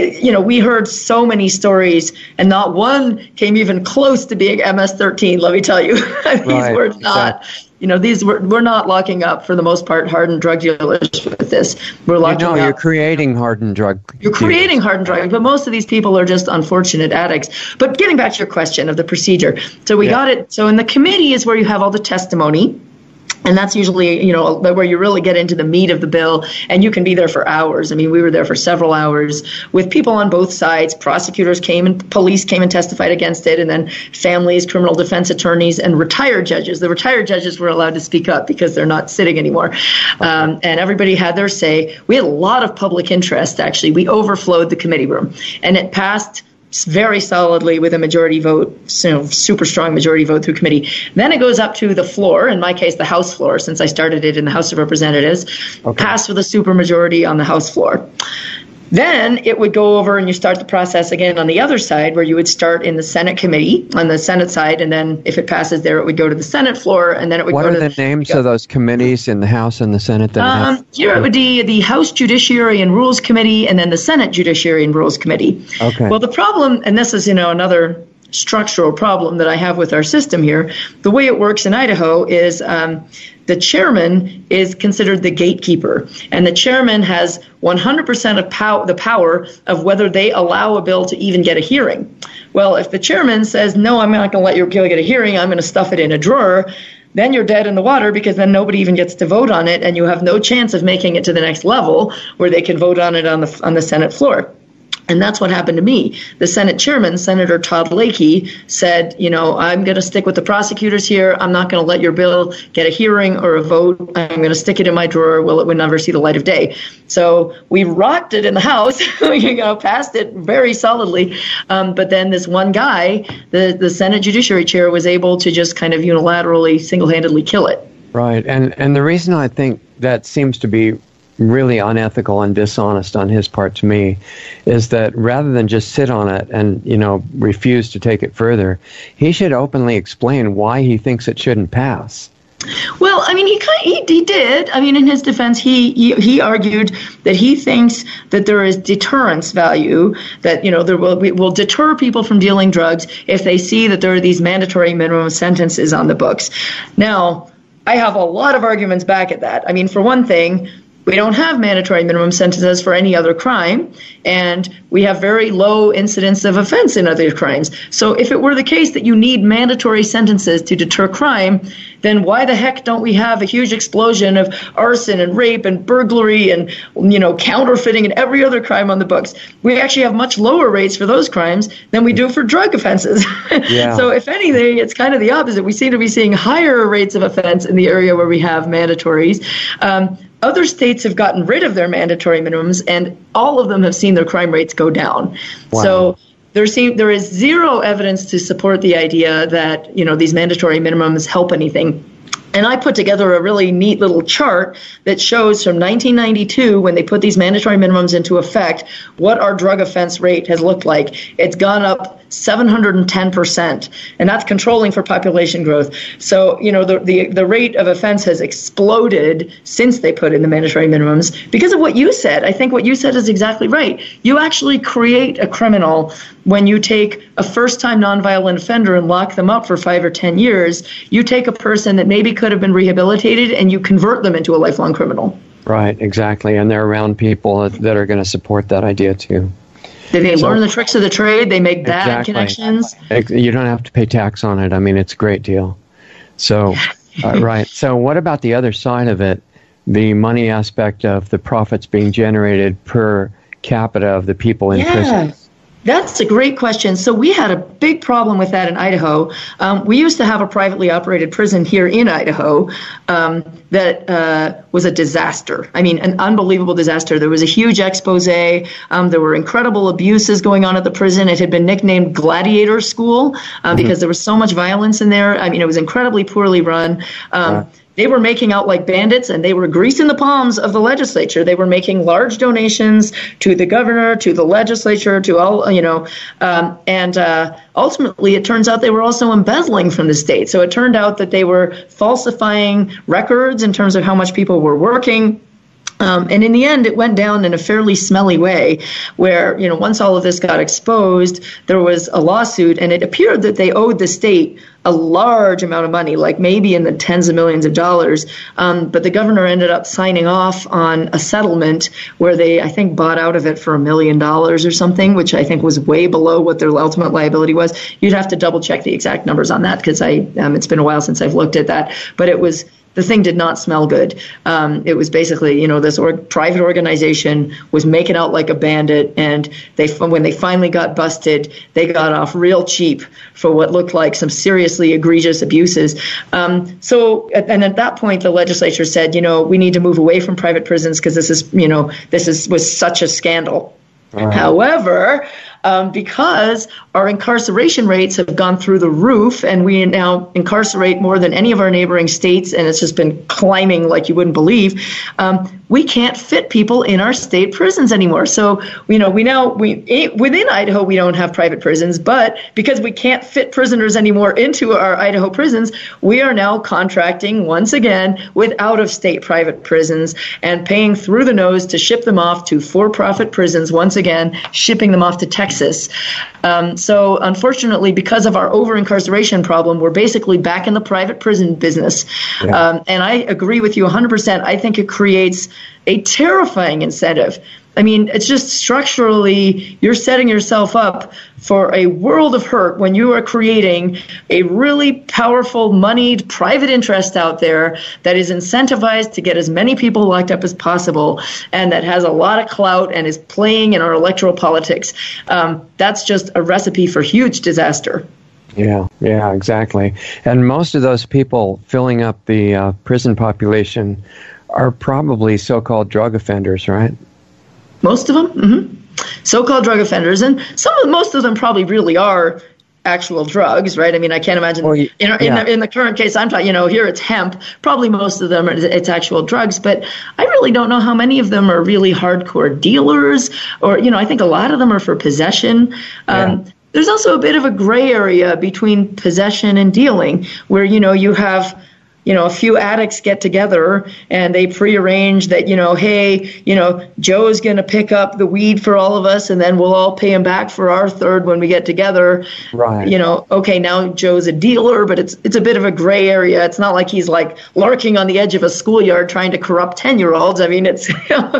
we heard so many stories, and not one came even close to being MS-13, let me tell you. These were not, we're not locking up, for the most part, hardened drug dealers with this. We're locking up. You're creating hardened drug dealers. You're creating hardened drug, but most of these people are just unfortunate addicts. But getting back to your question of the procedure. So we got it. So in the committee is where you have all the testimony. And that's usually, where you really get into the meat of the bill, and you can be there for hours. I mean, we were there for several hours with people on both sides. Prosecutors came and police came and testified against it, and then families, criminal defense attorneys, and retired judges. The retired judges were allowed to speak up because they're not sitting anymore. And everybody had their say. We had a lot of public interest, actually. We overflowed the committee room, and it passed very solidly with a majority vote, super strong majority vote through committee. Then it goes up to the floor, in my case, the House floor, since I started it in the House of Representatives, passed with a super majority on the House floor. Then it would go over and you start the process again on the other side, where you would start in the Senate committee on the Senate side, and then if it passes there, it would go to the Senate floor, and then it would go to the... What are the names of those committees in the House and the Senate? Here it would be the House Judiciary and Rules Committee, and then the Senate Judiciary and Rules Committee. Okay. Well, the problem, and this is, another structural problem that I have with our system here, the way it works in Idaho is the chairman is considered the gatekeeper, and the chairman has 100% of the power of whether they allow a bill to even get a hearing. Well, if the chairman says, no, I'm not going to let your bill get a hearing, I'm going to stuff it in a drawer, then you're dead in the water, because then nobody even gets to vote on it, and you have no chance of making it to the next level where they can vote on it on the Senate floor. And that's what happened to me. The Senate chairman, Senator Todd Lakey, said, I'm going to stick with the prosecutors here. I'm not going to let your bill get a hearing or a vote. I'm going to stick it in my drawer. Well, it would never see the light of day. So we rocked it in the House, passed it very solidly. But then this one guy, the Senate Judiciary Chair, was able to just kind of unilaterally, single-handedly kill it. Right. And the reason I think that seems to be really unethical and dishonest on his part to me is that rather than just sit on it and, refuse to take it further, he should openly explain why he thinks it shouldn't pass. Well, I mean, he did. I mean, in his defense, he argued that he thinks that there is deterrence value, that, will deter people from dealing drugs if they see that there are these mandatory minimum sentences on the books. Now, I have a lot of arguments back at that. I mean, for one thing, we don't have mandatory minimum sentences for any other crime, and we have very low incidence of offense in other crimes. So if it were the case that you need mandatory sentences to deter crime, then why the heck don't we have a huge explosion of arson and rape and burglary and, counterfeiting and every other crime on the books? We actually have much lower rates for those crimes than we do for drug offenses. Yeah. So if anything, it's kind of the opposite. We seem to be seeing higher rates of offense in the area where we have mandatories. Other states have gotten rid of their mandatory minimums, and all of them have seen their crime rates go down. Wow. So there is zero evidence to support the idea that, these mandatory minimums help anything. And I put together a really neat little chart that shows from 1992, when they put these mandatory minimums into effect, what our drug offense rate has looked like. It's gone up 710%, and that's controlling for population growth. So, the rate of offense has exploded since they put in the mandatory minimums because of what you said. I think what you said is exactly right. You actually create a criminal when you take a first-time nonviolent offender and lock them up for 5 or 10 years. You take a person that maybe could have been rehabilitated and you convert them into a lifelong criminal. Right, exactly. And they're around people that are going to support that idea too. They learn the tricks of the trade. They make bad connections. You don't have to pay tax on it. I mean, it's a great deal. So, right. So what about the other side of it, the money aspect of the profits being generated per capita of the people in prison? That's a great question. So we had a big problem with that in Idaho. We used to have a privately operated prison here in Idaho that was a disaster. I mean, an unbelievable disaster. There was a huge expose. There were incredible abuses going on at the prison. It had been nicknamed Gladiator School because there was so much violence in there. I mean, it was incredibly poorly run. They were making out like bandits, and they were greasing the palms of the legislature. They were making large donations to the governor, to the legislature, to all, and ultimately it turns out they were also embezzling from the state. So it turned out that they were falsifying records in terms of how much people were working. And in the end, it went down in a fairly smelly way where, once all of this got exposed, there was a lawsuit, and it appeared that they owed the state a large amount of money, like maybe in the tens of millions of dollars. But the governor ended up signing off on a settlement where they, I think, bought out of it for $1 million or something, which I think was way below what their ultimate liability was. You'd have to double check the exact numbers on that because it's been a while since I've looked at that. But the thing did not smell good. It was basically, this private organization was making out like a bandit, and when they finally got busted, they got off real cheap for what looked like some seriously egregious abuses. And at that point, the legislature said, we need to move away from private prisons because this was such a scandal. Right. However, because our incarceration rates have gone through the roof, and we now incarcerate more than any of our neighboring states, and it's just been climbing like you wouldn't believe, we can't fit people in our state prisons anymore. So, within Idaho, we don't have private prisons, but because we can't fit prisoners anymore into our Idaho prisons, we are now contracting once again with out-of-state private prisons and paying through the nose to ship them off to for-profit prisons, once again, shipping them off to Texas. So unfortunately, because of our over-incarceration problem, we're basically back in the private prison business. Yeah. And I agree with you 100%. I think it creates a terrifying incentive. I mean, it's just structurally, you're setting yourself up for a world of hurt when you are creating a really powerful, moneyed private interest out there that is incentivized to get as many people locked up as possible and that has a lot of clout and is playing in our electoral politics. That's just a recipe for huge disaster. Yeah, exactly. And most of those people filling up the prison population are probably so-called drug offenders, right? Most of them, so-called drug offenders, and most of them probably really are actual drugs, right? I mean, I can't imagine. In the current case I'm talking, here it's hemp. Probably most of them it's actual drugs, but I really don't know how many of them are really hardcore dealers, or I think a lot of them are for possession. There's also a bit of a gray area between possession and dealing, where you have. A few addicts get together and they prearrange that, hey, Joe's going to pick up the weed for all of us and then we'll all pay him back for our third when we get together. Right. Okay, now Joe's a dealer, but it's a bit of a gray area. It's not like he's like lurking on the edge of a schoolyard trying to corrupt 10-year-olds. I mean, it's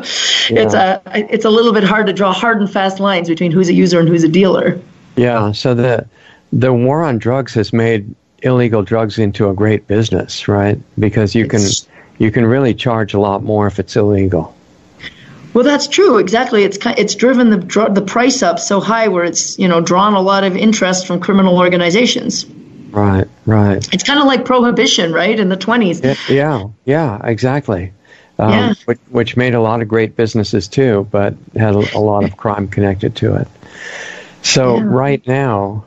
a little bit hard to draw hard and fast lines between who's a user and who's a dealer. Yeah. So the war on drugs has made illegal drugs into a great business, right? Because you can really charge a lot more if it's illegal. Well, that's true. Exactly. It's driven the price up so high where it's drawn a lot of interest from criminal organizations. Right. It's kind of like prohibition, right? In the 1920s. Yeah, exactly. Which made a lot of great businesses too, but had a lot of crime connected to it. So right now.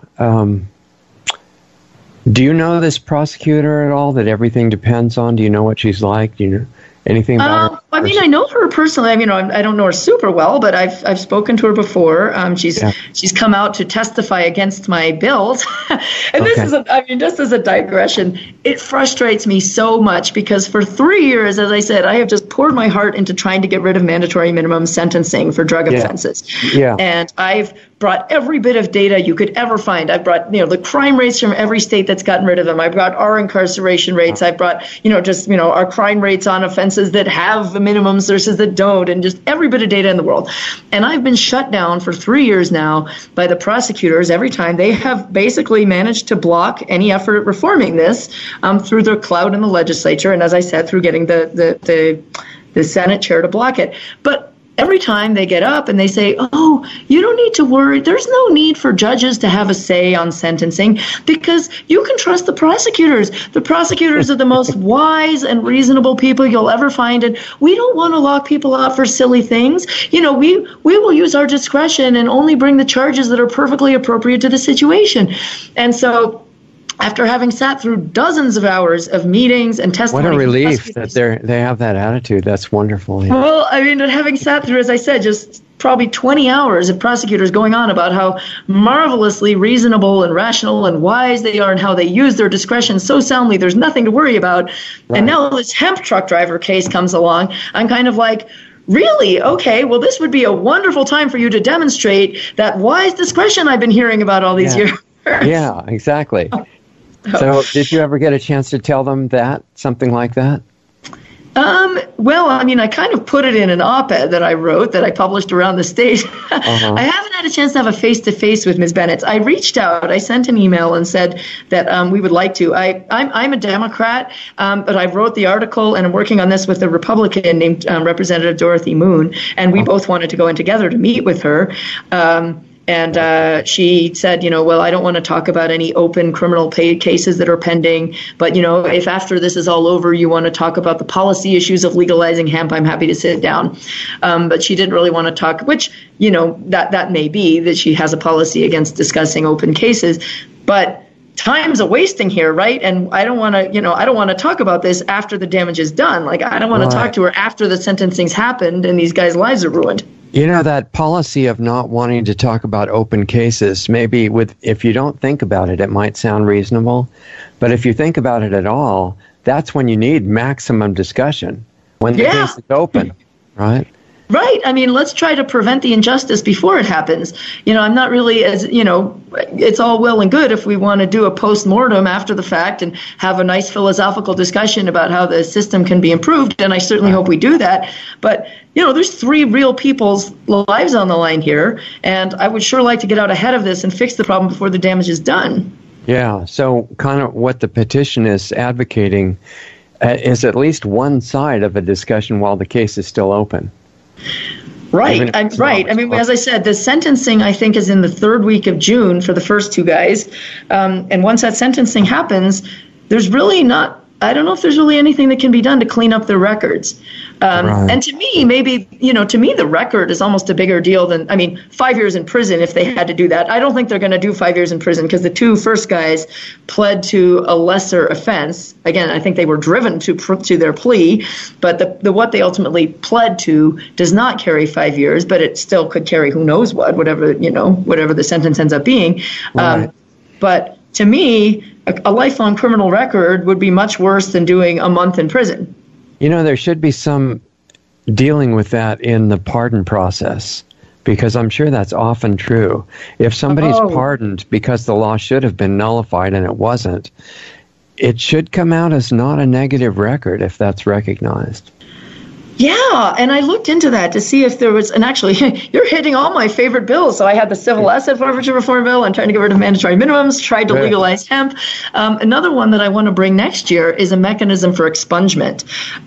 Do you know this prosecutor at all that everything depends on? Do you know what she's like? Do you know anything about her? I mean, I know her personally. I mean, I don't know her super well, but I've spoken to her before. She's come out to testify against my bills. And this is, just as a digression, it frustrates me so much because for 3 years, as I said, I have just poured my heart into trying to get rid of mandatory minimum sentencing for drug offenses. Yeah. And I've brought every bit of data you could ever find. I've brought, the crime rates from every state that's gotten rid of them. I brought our incarceration rates. I brought, our crime rates on offenses that have the minimums versus that don't, and just every bit of data in the world. And I've been shut down for 3 years now by the prosecutors every time. They have basically managed to block any effort at reforming this through their clout in the legislature. And as I said, through getting the Senate chair to block it. But every time they get up and they say, oh, you don't need to worry. There's no need for judges to have a say on sentencing because you can trust the prosecutors. The prosecutors are the most wise and reasonable people you'll ever find. And we don't want to lock people up for silly things. You know, we will use our discretion and only bring the charges that are perfectly appropriate to the situation. And so after having sat through dozens of hours of meetings and testimony. What a relief that they have that attitude. That's wonderful. Yeah. Well, I mean, having sat through, as I said, just probably 20 hours of prosecutors going on about how marvelously reasonable and rational and wise they are and how they use their discretion so soundly, there's nothing to worry about. Right. And now this hemp truck driver case comes along. I'm kind of like, really? Okay, well, this would be a wonderful time for you to demonstrate that wise discretion I've been hearing about all these years. Yeah, exactly. So did you ever get a chance to tell them that, something like that? Well, I mean, I kind of put it in an op-ed that I wrote that I published around the state. I haven't had a chance to have a face-to-face with Ms. Bennett. I reached out. I sent an email and said that we would like to. I'm a Democrat, but I wrote the article, and I'm working on this with a Republican named Representative Dorothy Moon, and we both wanted to go in together to meet with her. And she said, you know, well, I don't want to talk about any open criminal cases that are pending. But, you know, if after this is all over, you want to talk about the policy issues of legalizing hemp, I'm happy to sit down. But she didn't really want to talk, which, you know, that may be that she has a policy against discussing open cases. But time's a wasting here, right? And I don't want to talk about this after the damage is done. Like, I don't want to talk to her after the sentencing's happened and these guys' lives are ruined. You know, that policy of not wanting to talk about open cases, maybe if you don't think about it, it might sound reasonable. But if you think about it at all, that's when you need maximum discussion, when the case is open, right? Right. I mean, let's try to prevent the injustice before it happens. You know, I'm not really it's all well and good if we want to do a post-mortem after the fact and have a nice philosophical discussion about how the system can be improved. And I certainly hope we do that. But, you know, there's 3 real people's lives on the line here. And I would sure like to get out ahead of this and fix the problem before the damage is done. Yeah. So kind of what the petition is advocating is at least one side of a discussion while the case is still open. Right. Right. I mean, as I said, the sentencing, I think, is in the 3rd week of June for the first 2 guys. And once that sentencing happens, there's really not, I don't know if there's really anything that can be done to clean up their records. And to me, maybe, you know, to me, the record is almost a bigger deal than, I mean, 5 years in prison if they had to do that. I don't think they're going to do 5 years in prison because the 2 first guys pled to a lesser offense. Again, I think they were driven to their plea, but the what they ultimately pled to does not carry 5 years, but it still could carry who knows whatever the sentence ends up being. Right. But to me, a lifelong criminal record would be much worse than doing a month in prison. You know, there should be some dealing with that in the pardon process, because I'm sure that's often true. If somebody's pardoned because the law should have been nullified and it wasn't, it should come out as not a negative record if that's recognized. Yeah, and I looked into that to see if there was, and actually, you're hitting all my favorite bills. So I had the Civil Asset Forfeiture Reform Bill. I'm trying to get rid of mandatory minimums, tried to legalize hemp. Another one that I want to bring next year is a mechanism for expungement,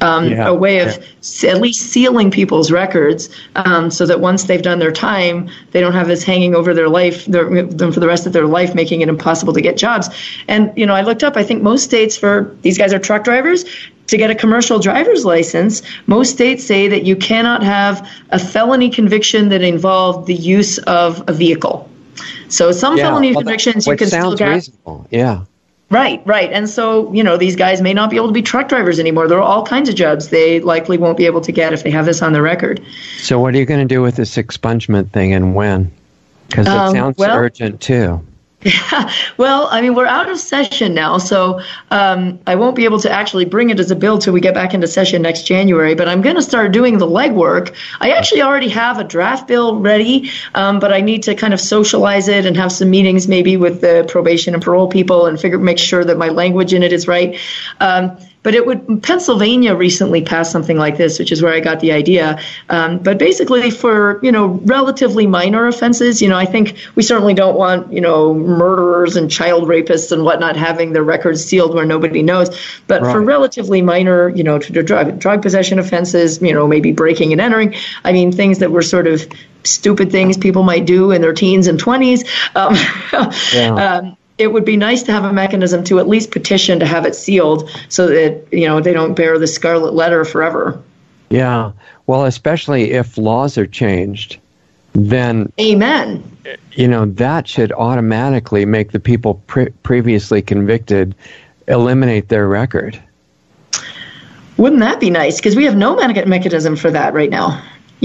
a way of at least sealing people's records so that once they've done their time, they don't have this hanging over their life for the rest of their life, making it impossible to get jobs. And, you know, I looked up, I think most states these guys are truck drivers, to get a commercial driver's license, most states say that you cannot have a felony conviction that involved the use of a vehicle. So some felony convictions you can still get. Reasonable. Yeah. Right. And so, you know, these guys may not be able to be truck drivers anymore. There are all kinds of jobs they likely won't be able to get if they have this on their record. So what are you going to do with this expungement thing and when? Because it sounds urgent too. Yeah, well, I mean, we're out of session now, so I won't be able to actually bring it as a bill till we get back into session next January, but I'm going to start doing the legwork. I actually already have a draft bill ready, but I need to kind of socialize it and have some meetings maybe with the probation and parole people and make sure that my language in it is right. but Pennsylvania recently passed something like this, which is where I got the idea. But basically for, relatively minor offenses, I think we certainly don't want, murderers and child rapists and whatnot having their records sealed where nobody knows. But for relatively minor, drug possession offenses, maybe breaking and entering, things that were sort of stupid things people might do in their teens and 20s. It would be nice to have a mechanism to at least petition to have it sealed so that, they don't bear the scarlet letter forever. Yeah. Well, especially if laws are changed, then... Amen. That should automatically make the people previously convicted eliminate their record. Wouldn't that be nice? Because we have no mechanism for that right now.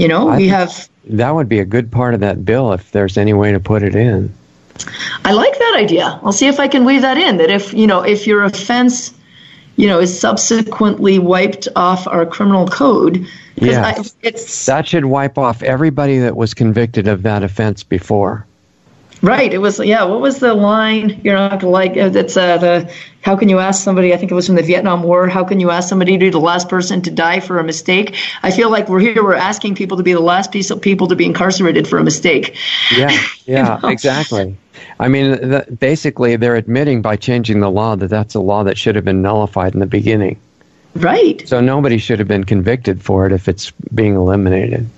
That would be a good part of that bill if there's any way to put it in. I like that idea. I'll see if I can weave that in, that if your offense, is subsequently wiped off our criminal code. Yeah, that should wipe off everybody that was convicted of that offense before. Right. It was, what was the line? You're not going to like, that's how can you ask somebody, I think it was from the Vietnam War, how can you ask somebody to be the last person to die for a mistake? I feel like we're asking people to be the last piece of people to be incarcerated for a mistake. Yeah, exactly. Basically, they're admitting by changing the law that that's a law that should have been nullified in the beginning. Right. So nobody should have been convicted for it if it's being eliminated.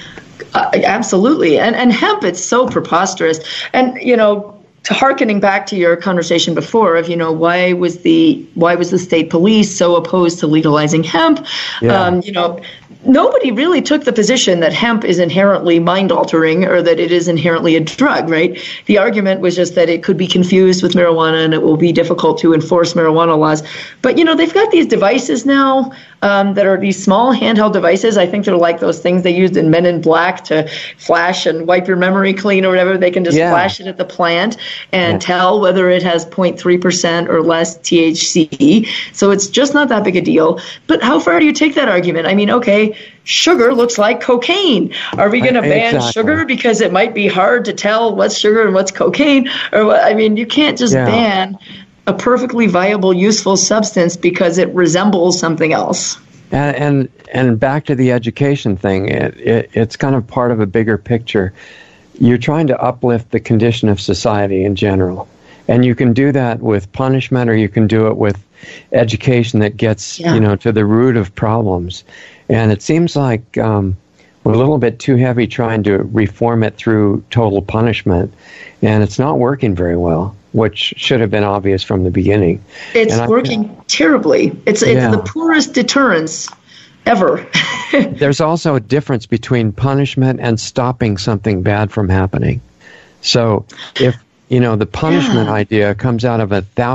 Absolutely. And hemp, it's so preposterous. And, hearkening back to your conversation before of, why was the state police so opposed to legalizing hemp? Yeah. Nobody really took the position that hemp is inherently mind-altering or that it is inherently a drug, right? The argument was just that it could be confused with marijuana and it will be difficult to enforce marijuana laws. But, they've got these devices now that are these small handheld devices. I think they're like those things they used in Men in Black to flash and wipe your memory clean or whatever. They can just flash it at the plant and tell whether it has 0.3% or less THC. So it's just not that big a deal. But how far do you take that argument? Okay, sugar looks like cocaine. Are we going to ban sugar because it might be hard to tell what's sugar and what's cocaine? Or what? You can't just ban a perfectly viable, useful substance because it resembles something else. And back to the education thing, it's kind of part of a bigger picture. You're trying to uplift the condition of society in general. And you can do that with punishment, or you can do it with education that gets, to the root of problems. And it seems like we're a little bit too heavy trying to reform it through total punishment. And it's not working very well, which should have been obvious from the beginning. It's working terribly. It's the poorest deterrence ever. There's also a difference between punishment and stopping something bad from happening. So if the punishment idea comes out of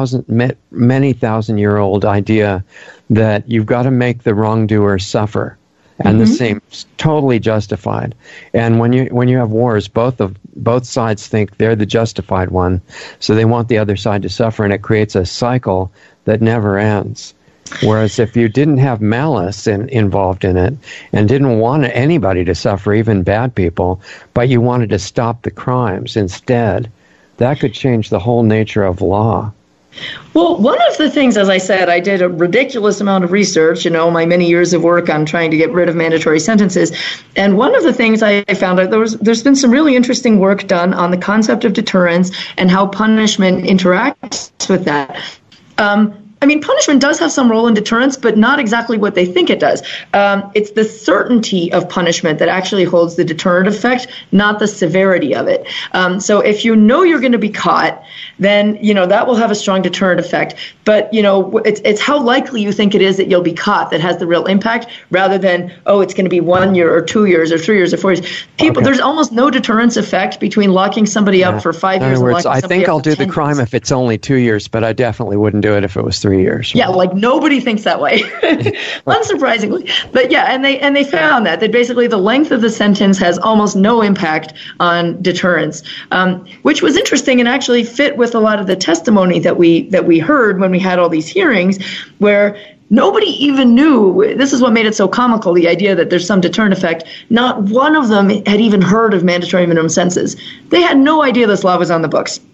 many thousand-year-old idea that you've got to make the wrongdoer suffer, and this seems totally justified. And when you have wars, both sides think they're the justified one, so they want the other side to suffer, and it creates a cycle that never ends. Whereas if you didn't have malice involved in it and didn't want anybody to suffer, even bad people, but you wanted to stop the crimes instead, that could change the whole nature of law. Well, one of the things, as I said, I did a ridiculous amount of research, my many years of work on trying to get rid of mandatory sentences. And one of the things I found out, there's been some really interesting work done on the concept of deterrence and how punishment interacts with that. Punishment does have some role in deterrence, but not exactly what they think it does. It's the certainty of punishment that actually holds the deterrent effect, not the severity of it. So if you know you're going to be caught, then, that will have a strong deterrent effect. But, it's how likely you think it is that you'll be caught that has the real impact, rather than, it's going to be 1 year or 2 years or 3 years or 4 years. There's almost no deterrence effect between locking somebody up for 5 years. In other words, and locking somebody up I'll do the 10 crime years. if it's only 2 years, but I definitely wouldn't do it if it was 3 years. Yeah, like nobody thinks that way, unsurprisingly. But and they found that basically the length of the sentence has almost no impact on deterrence, which was interesting and actually fit with a lot of the testimony that we heard when we had all these hearings, where nobody even knew. This is what made it so comical, the idea that there's some deterrent effect. Not one of them had even heard of mandatory minimum sentences. They had no idea this law was on the books.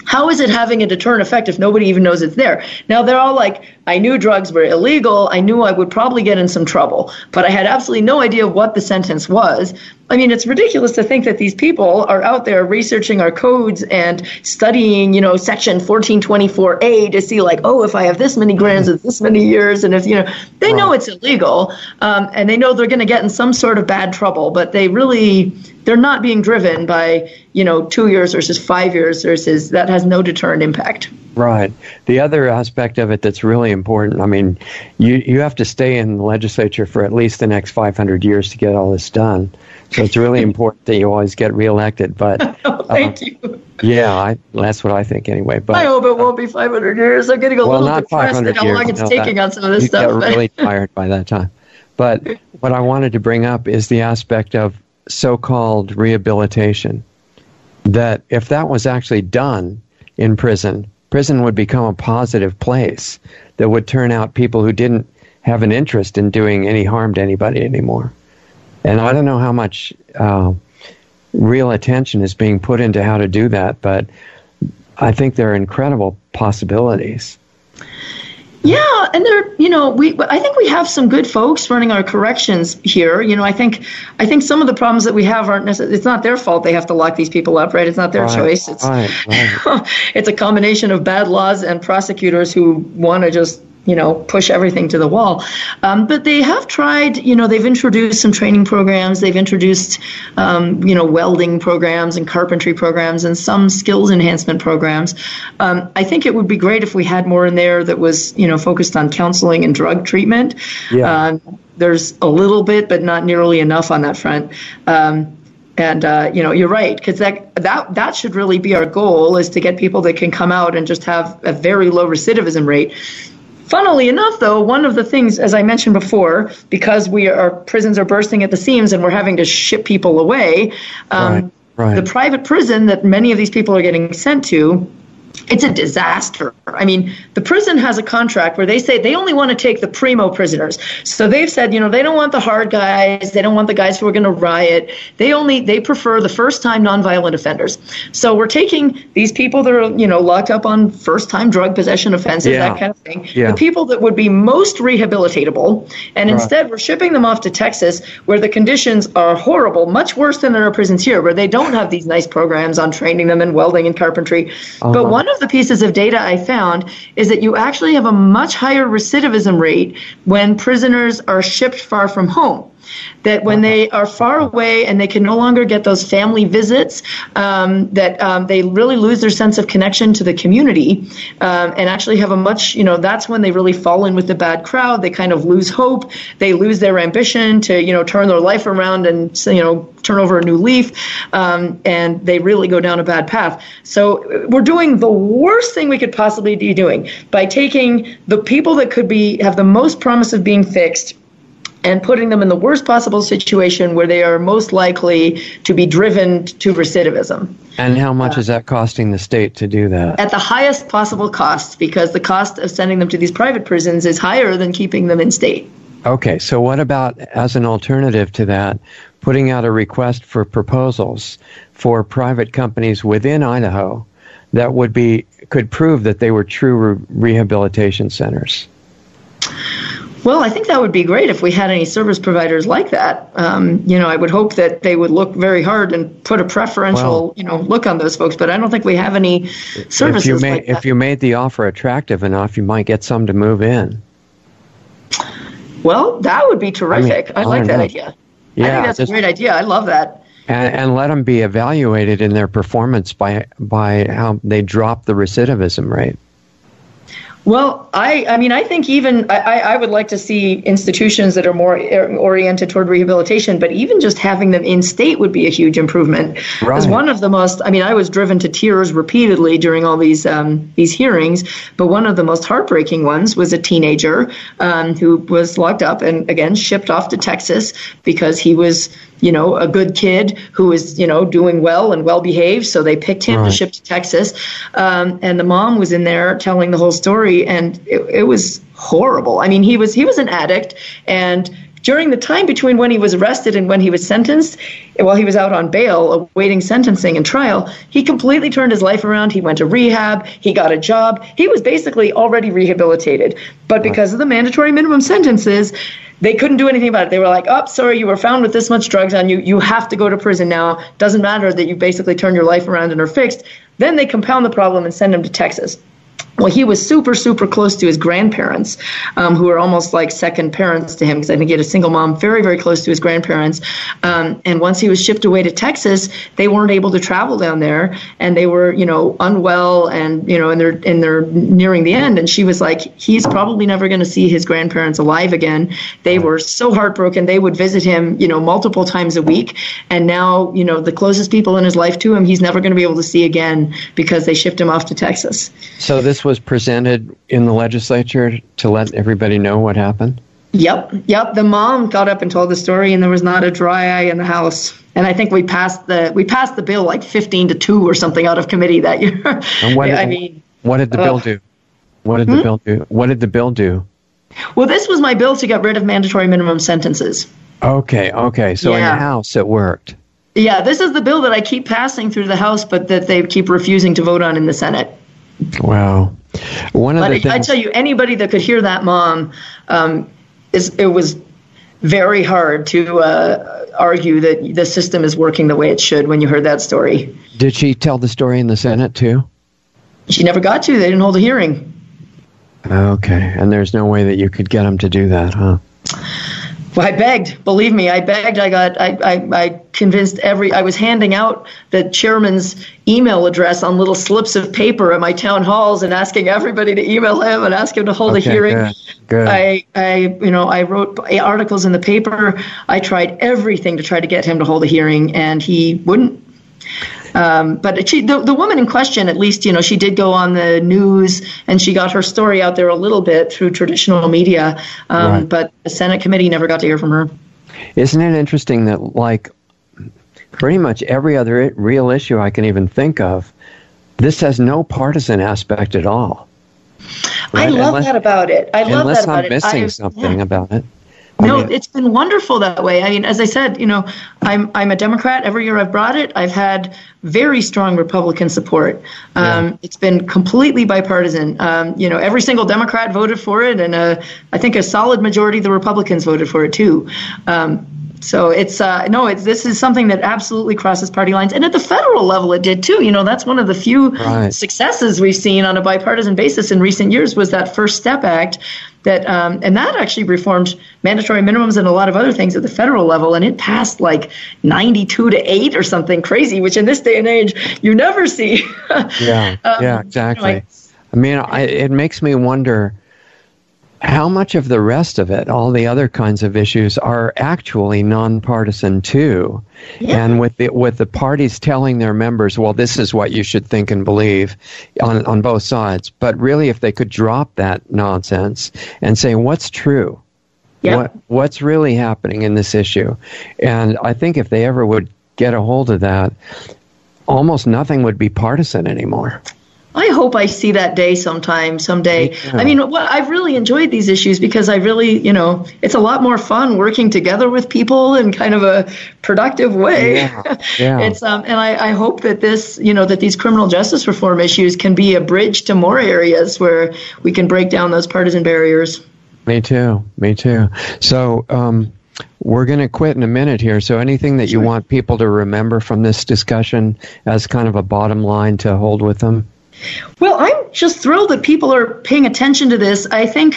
How is it having a deterrent effect if nobody even knows it's there? Now, they're all like, I knew drugs were illegal. I knew I would probably get in some trouble, but I had absolutely no idea what the sentence was. I mean, it's ridiculous to think that these people are out there researching our codes and studying, Section 1424A to see like, oh, if I have this many grams of this many years, and if, they know it's illegal, and they know they're going to get in some sort of bad trouble, but they're not being driven by, 2 years versus 5 years versus that has no deterrent impact. Right. The other aspect of it that's really important, I mean, you have to stay in the legislature for at least the next 500 years to get all this done. So it's really important that you always get reelected. But thank you. Yeah, that's what I think anyway. But I hope it won't be 500 years. I'm getting a little depressed at how long it's taking on some of this stuff. You get really tired by that time. But what I wanted to bring up is the aspect of so-called rehabilitation. That if that was actually done in prison would become a positive place that would turn out people who didn't have an interest in doing any harm to anybody anymore. And I don't know how much real attention is being put into how to do that, but I think there are incredible possibilities. Yeah, and I think we have some good folks running our corrections here. I think some of the problems that we have aren't necessarily, it's not their fault they have to lock these people up, right? It's not their choice. It's it's a combination of bad laws and prosecutors who want to just push everything to the wall. But they have tried, they've introduced some training programs. They've introduced, welding programs and carpentry programs and some skills enhancement programs. I think it would be great if we had more in there that was, focused on counseling and drug treatment. Yeah. There's a little bit, but not nearly enough on that front. You're right, because that should really be our goal, is to get people that can come out and just have a very low recidivism rate. Funnily enough, though, one of the things, as I mentioned before, because our prisons are bursting at the seams and we're having to ship people away, the private prison that many of these people are getting sent to, it's a disaster. I mean, the prison has a contract where they say they only want to take the primo prisoners. So they've said, they don't want the hard guys. They don't want the guys who are going to riot. They prefer the first-time nonviolent offenders. So we're taking these people that are, locked up on first-time drug possession offenses, that kind of thing, the people that would be most rehabilitatable, and instead we're shipping them off to Texas, where the conditions are horrible, much worse than there are prisons here, where they don't have these nice programs on training them in welding and carpentry. But one of the pieces of data I found is that you actually have a much higher recidivism rate when prisoners are shipped far from home. That when they are far away and they can no longer get those family visits, they really lose their sense of connection to the community, and actually have a much, that's when they really fall in with the bad crowd. They kind of lose hope. They lose their ambition to, turn their life around and, turn over a new leaf, and they really go down a bad path. So we're doing the worst thing we could possibly be doing by taking the people that could have the most promise of being fixed and putting them in the worst possible situation where they are most likely to be driven to recidivism. And how much is that costing the state to do that? At the highest possible cost, because the cost of sending them to these private prisons is higher than keeping them in state. Okay, so what about, as an alternative to that, putting out a request for proposals for private companies within Idaho that could prove that they were true rehabilitation centers? Well, I think that would be great if we had any service providers like that. I would hope that they would look very hard and put a preferential, look on those folks. But I don't think we have any services like that. If you made the offer attractive enough, you might get some to move in. Well, that would be terrific. I like that idea. Yeah, I think that's a great idea. I love that. And let them be evaluated in their performance by how they drop the recidivism rate. Well, I think even I would like to see institutions that are more oriented toward rehabilitation, but even just having them in state would be a huge improvement. Because one of the most, I was driven to tears repeatedly during all these hearings, but one of the most heartbreaking ones was a teenager who was locked up and, again, shipped off to Texas because he was, a good kid who was, doing well and well-behaved. So they picked him to ship to Texas. And the mom was in there telling the whole story, and it was horrible. He was an addict and during the time between when he was arrested and when he was sentenced, while he was out on bail awaiting sentencing and trial, he completely turned his life around. He went to rehab. He got a job. He was basically already rehabilitated. But because of the mandatory minimum sentences, they couldn't do anything about it. They were like, oh, sorry, you were found with this much drugs on you. You have to go to prison now. Doesn't matter that you basically turned your life around and are fixed. Then they compound the problem and send him to Texas. Well, he was super, super close to his grandparents, who were almost like second parents to him, because I think he had a single mom, very, very close to his grandparents. And once he was shipped away to Texas, they weren't able to travel down there, and they were, unwell, and and they're nearing the end. And she was like, he's probably never going to see his grandparents alive again. They were so heartbroken. They would visit him, multiple times a week. And now, the closest people in his life to him, he's never going to be able to see again because they shipped him off to Texas. So this was presented in the legislature to let everybody know what happened? Yep. The mom got up and told the story, and there was not a dry eye in the House. And I think we passed the bill like 15-2 or something out of committee that year. And what did the bill do? What did the bill do? What did the bill do? Well, this was my bill to get rid of mandatory minimum sentences. Okay. So in the House it worked. Yeah, this is the bill that I keep passing through the House, but that they keep refusing to vote on in the Senate. Wow. I tell you, anybody that could hear that mom, it was very hard to argue that the system is working the way it should when you heard that story. Did she tell the story in the Senate too? She never got to. They didn't hold a hearing. Okay. And there's no way that you could get them to do that, huh? Well, I begged. Believe me, I begged. I convinced I was handing out the chairman's email address on little slips of paper at my town halls and asking everybody to email him and ask him to hold a hearing. Good. I wrote articles in the paper. I tried everything to try to get him to hold a hearing, and he wouldn't. But the woman in question, at least, she did go on the news and she got her story out there a little bit through traditional media. Right. But the Senate committee never got to hear from her. Isn't it interesting that, like, pretty much every other real issue I can even think of, this has no partisan aspect at all? Right? I love that about it. Unless I'm missing something about it. No, it's been wonderful that way. I mean, as I said, I'm a Democrat. Every year I've brought it, I've had very strong Republican support. It's been completely bipartisan. Every single Democrat voted for it, and I think a solid majority of the Republicans voted for it too. So this is something that absolutely crosses party lines. And at the federal level, it did too. That's one of the few successes we've seen on a bipartisan basis in recent years was that First Step Act that and that actually reformed mandatory minimums and a lot of other things at the federal level. And it passed like 92-8 or something crazy, which in this day and age, you never see. Yeah, exactly. It makes me wonder how much of the rest of it, all the other kinds of issues, are actually nonpartisan too. Yeah. And with the parties telling their members, well, this is what you should think and believe on both sides. But really, if they could drop that nonsense and say, what's true? Yeah. What's really happening in this issue? And I think if they ever would get a hold of that, almost nothing would be partisan anymore. I hope I see that day someday. Yeah. I mean, I've really enjoyed these issues because I really, it's a lot more fun working together with people in kind of a productive way. Yeah. It's and I hope that this, that these criminal justice reform issues can be a bridge to more areas where we can break down those partisan barriers. Me too. So, we're going to quit in a minute here. So anything that you want people to remember from this discussion as kind of a bottom line to hold with them? Well, I'm just thrilled that people are paying attention to this. I think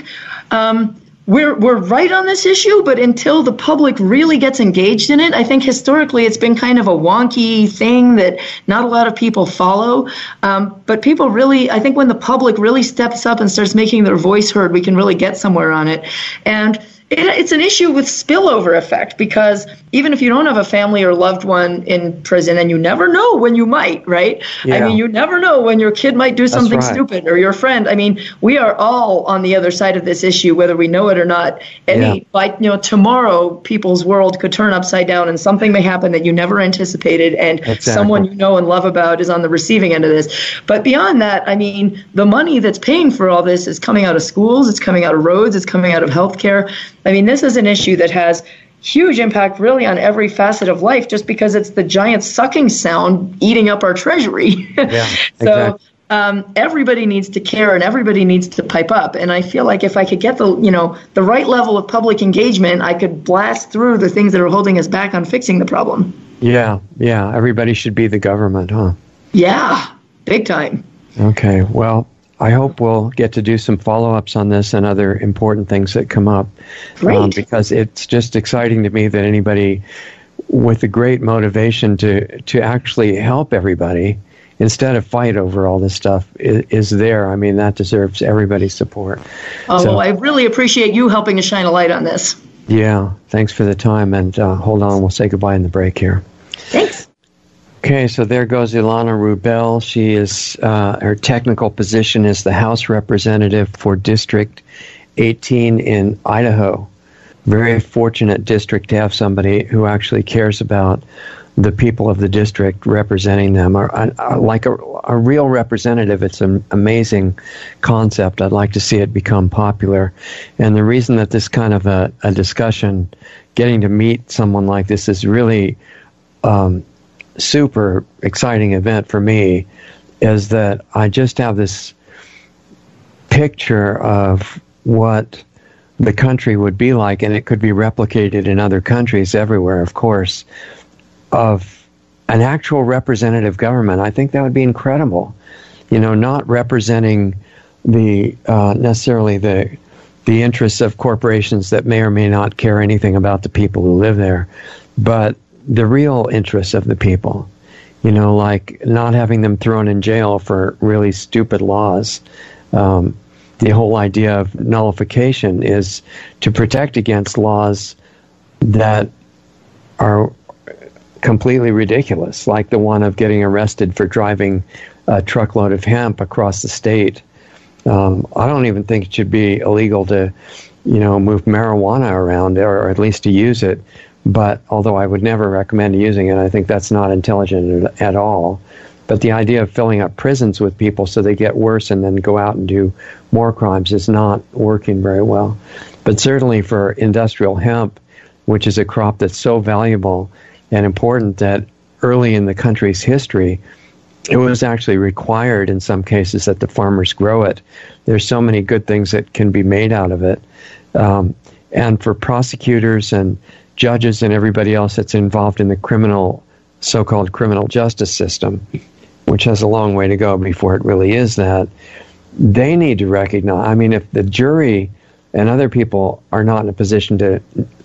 we're right on this issue, but until the public really gets engaged in it, I think historically it's been kind of a wonky thing that not a lot of people follow. But people really, I think when the public really steps up and starts making their voice heard, we can really get somewhere on it. And it's an issue with spillover effect because even if you don't have a family or loved one in prison, and you never know when you might, right? Yeah. I mean, you never know when your kid might do something stupid or your friend. I mean, we are all on the other side of this issue, whether we know it or not. Tomorrow, people's world could turn upside down and something may happen that you never anticipated, and someone you know and love about is on the receiving end of this. But But beyond that, I mean, the money that's paying for all this is coming out of schools, it's coming out of roads, it's coming out of healthcare. I mean, this is an issue that has huge impact really on every facet of life just because it's the giant sucking sound eating up our treasury. Yeah, so exactly. Everybody needs to care and everybody needs to pipe up. And I feel like if I could get the right level of public engagement, I could blast through the things that are holding us back on fixing the problem. Yeah. Everybody should be the government, huh? Yeah, big time. Okay. Well, I hope we'll get to do some follow-ups on this and other important things that come up. Great. Because it's just exciting to me that anybody with a great motivation to actually help everybody instead of fight over all this stuff is there. I mean, that deserves everybody's support. Oh, well, I really appreciate you helping to shine a light on this. Yeah, thanks for the time. And hold on, we'll say goodbye in the break here. Thanks. Okay, so there goes Ilana Rubel. She is, her technical position is the House Representative for District 18 in Idaho. Very fortunate district to have somebody who actually cares about the people of the district representing them, like a real representative. It's an amazing concept. I'd like to see it become popular. And the reason that this kind of a discussion, getting to meet someone like this is really super exciting event for me, is that I just have this picture of what the country would be like, and it could be replicated in other countries everywhere, of course, of an actual representative government. I think that would be incredible. Not representing the necessarily the interests of corporations that may or may not care anything about the people who live there, but the real interests of the people. Like not having them thrown in jail for really stupid laws. The whole idea of nullification is to protect against laws that are completely ridiculous, like the one of getting arrested for driving a truckload of hemp across the state. I don't even think it should be illegal to, move marijuana around, or at least to use it. But although I would never recommend using it, I think that's not intelligent at all. But the idea of filling up prisons with people so they get worse and then go out and do more crimes is not working very well. But certainly for industrial hemp, which is a crop that's so valuable and important that early in the country's history, it was actually required in some cases that the farmers grow it. There's so many good things that can be made out of it. And for prosecutors and judges and everybody else that's involved in the so-called criminal justice system, which has a long way to go before it really is that, they need to recognize, I mean, if the jury and other people are not in a position to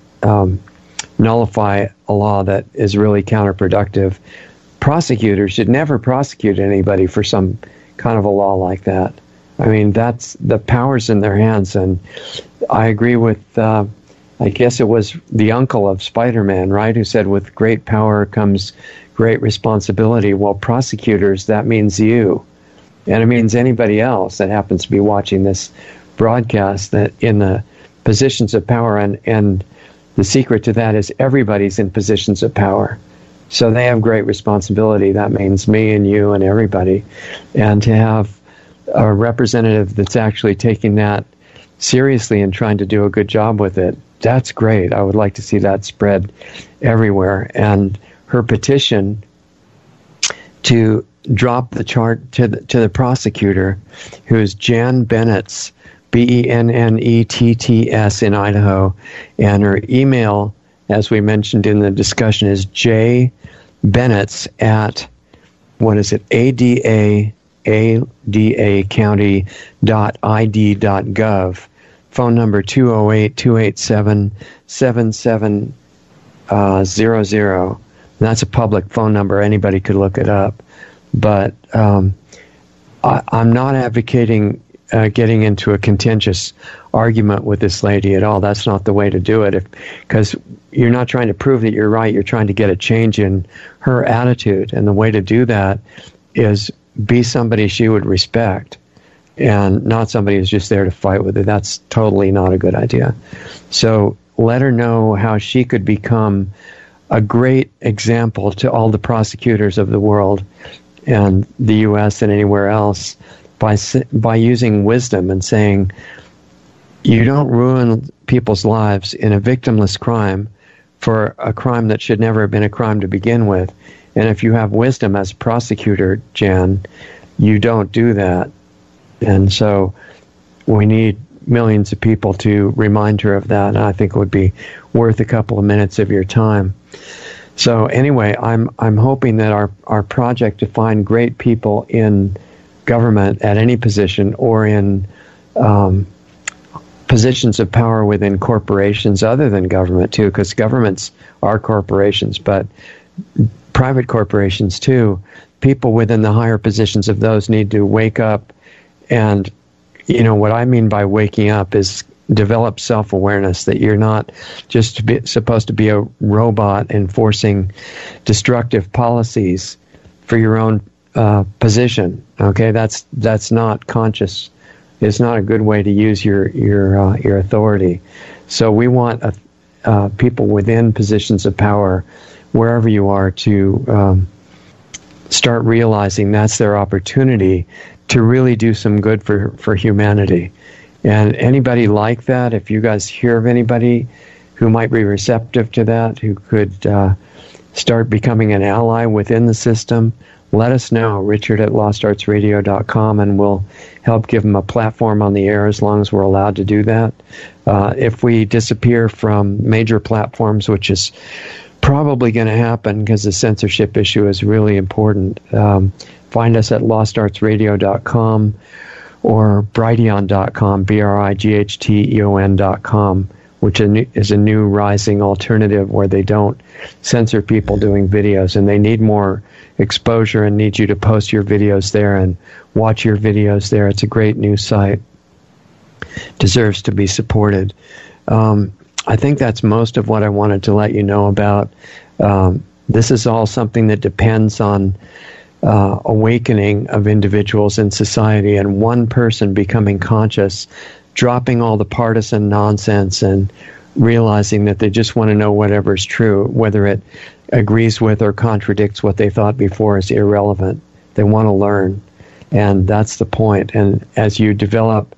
nullify a law that is really counterproductive, prosecutors should never prosecute anybody for some kind of a law like that. I mean, that's the power's in their hands. And I agree with, I guess it was the uncle of Spider-Man, right, who said, with great power comes great responsibility. Well, prosecutors, that means you. And it means anybody else that happens to be watching this broadcast that in the positions of power. And the secret to that is everybody's in positions of power. So they have great responsibility. That means me and you and everybody. And to have a representative that's actually taking that seriously and trying to do a good job with it, that's great. I would like to see that spread everywhere. And her petition to drop the chart to the prosecutor, who is Jan Bennetts, Bennetts in Idaho, and her email, as we mentioned in the discussion, is jbennetts at, adacounty.id.gov. Phone number 208-287-7700. That's a public phone number. Anybody could look it up. But I'm not advocating getting into a contentious argument with this lady at all. That's not the way to do it, because you're not trying to prove that you're right. You're trying to get a change in her attitude. And the way to do that is be somebody she would respect and not somebody who's just there to fight with her. That's totally not a good idea. So let her know how she could become a great example to all the prosecutors of the world and the U.S. and anywhere else by using wisdom and saying, you don't ruin people's lives in a victimless crime for a crime that should never have been a crime to begin with. And if you have wisdom as prosecutor, Jan, you don't do that. And so we need millions of people to remind her of that. And I think it would be worth a couple of minutes of your time. So anyway, I'm hoping that our project to find great people in government at any position or in positions of power within corporations other than government too, because governments are corporations, but private corporations too, people within the higher positions of those need to wake up. And what I mean by waking up is develop self-awareness, that you're not just supposed to be a robot enforcing destructive policies for your own position. Okay, that's not conscious. It's not a good way to use your authority. So we want people within positions of power, wherever you are, to start realizing that's their opportunity to really do some good for humanity. And anybody like that, if you guys hear of anybody who might be receptive to that, who could start becoming an ally within the system, let us know, richard@lostartsradio.com, and we'll help give them a platform on the air as long as we're allowed to do that. If we disappear from major platforms, which is probably going to happen because the censorship issue is really important, find us at lostartsradio.com or Brighteon.com, BRIGHTEON.com, which is a new rising alternative where they don't censor people doing videos, and they need more exposure and need you to post your videos there and watch your videos there. It's a great new site. Deserves to be supported. I think that's most of what I wanted to let you know about. This is all something that depends on awakening of individuals in society, and one person becoming conscious, dropping all the partisan nonsense and realizing that they just want to know whatever's true, whether it agrees with or contradicts what they thought before is irrelevant. They want to learn, and that's the point. And as you develop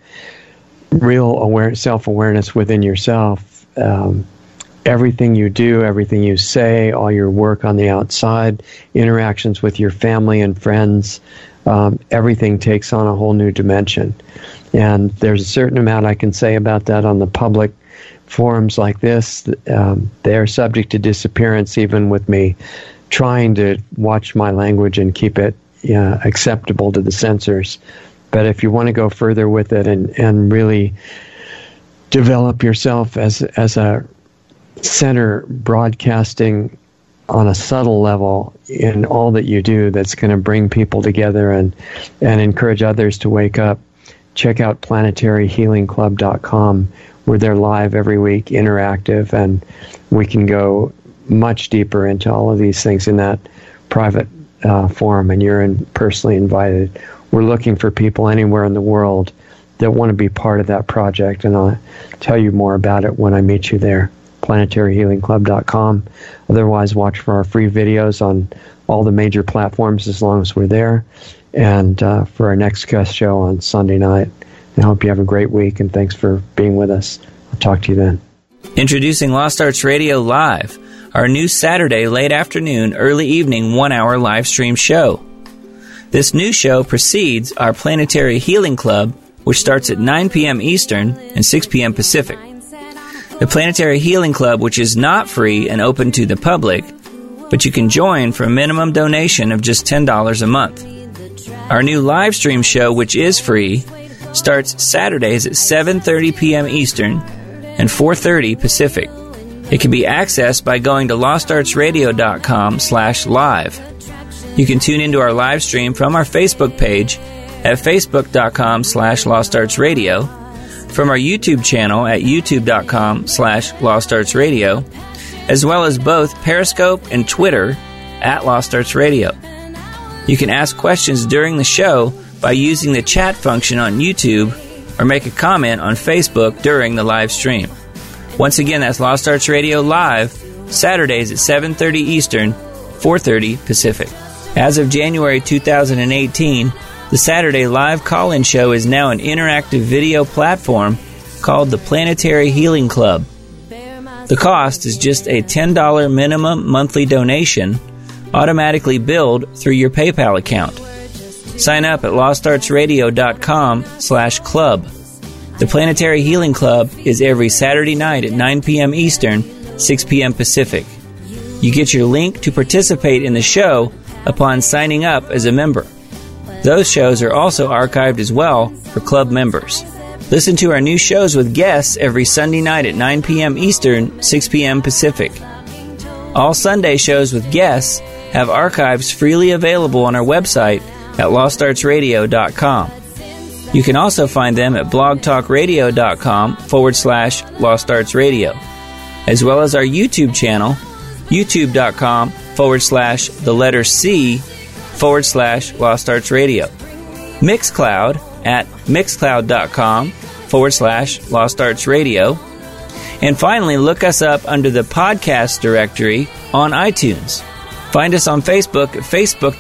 real self-awareness within yourself, everything you do, everything you say, all your work on the outside, interactions with your family and friends, everything takes on a whole new dimension. And there's a certain amount I can say about that on the public forums like this. They're subject to disappearance, even with me trying to watch my language and keep it acceptable to the censors. But if you want to go further with it and really develop yourself as a center broadcasting on a subtle level in all that you do, that's going to bring people together and encourage others to wake up, check out planetaryhealingclub.com, where they're live every week, interactive, and we can go much deeper into all of these things in that private forum, and you're personally invited. We're looking for people anywhere in the world that want to be part of that project, and I'll tell you more about it when I meet you there. planetaryhealingclub.com. Otherwise, watch for our free videos on all the major platforms as long as we're there, and for our next guest show on Sunday night. I hope you have a great week, and thanks for being with us. I'll talk to you then. Introducing Lost Arts Radio Live, our new Saturday late afternoon, early evening 1-hour live stream show. This new show precedes our Planetary Healing Club, which starts at 9 p.m. Eastern and 6 p.m. Pacific. The Planetary Healing Club, which is not free and open to the public, but you can join for a minimum donation of just $10 a month. Our new live stream show, which is free, starts Saturdays at 7:30 p.m. Eastern and 4:30 Pacific. It can be accessed by going to lostartsradio.com/live. You can tune into our live stream from our Facebook page at facebook.com/lostartsradio, from our YouTube channel at youtube.com/lostartsradio, as well as both Periscope and Twitter at Lost Arts Radio. You can ask questions during the show by using the chat function on YouTube or make a comment on Facebook during the live stream. Once again, that's Lost Arts Radio Live, Saturdays at 7:30 Eastern, 4:30 Pacific. As of January 2018, the Saturday Live call-in show is now an interactive video platform called the Planetary Healing Club. The cost is just a $10 minimum monthly donation, automatically billed through your PayPal account. Sign up at lostartsradio.com/club. The Planetary Healing Club is every Saturday night at 9 p.m. Eastern, 6 p.m. Pacific. You get your link to participate in the show upon signing up as a member. Those shows are also archived as well for club members. Listen to our new shows with guests every Sunday night at 9 p.m. Eastern, 6 p.m. Pacific. All Sunday shows with guests have archives freely available on our website at lostartsradio.com. You can also find them at blogtalkradio.com/lostartsradio, as well as our YouTube channel, youtube.com/C/lostartsradio. Mixcloud at mixcloud.com/lostartsradio. And finally, look us up under the podcast directory on iTunes. Find us on Facebook at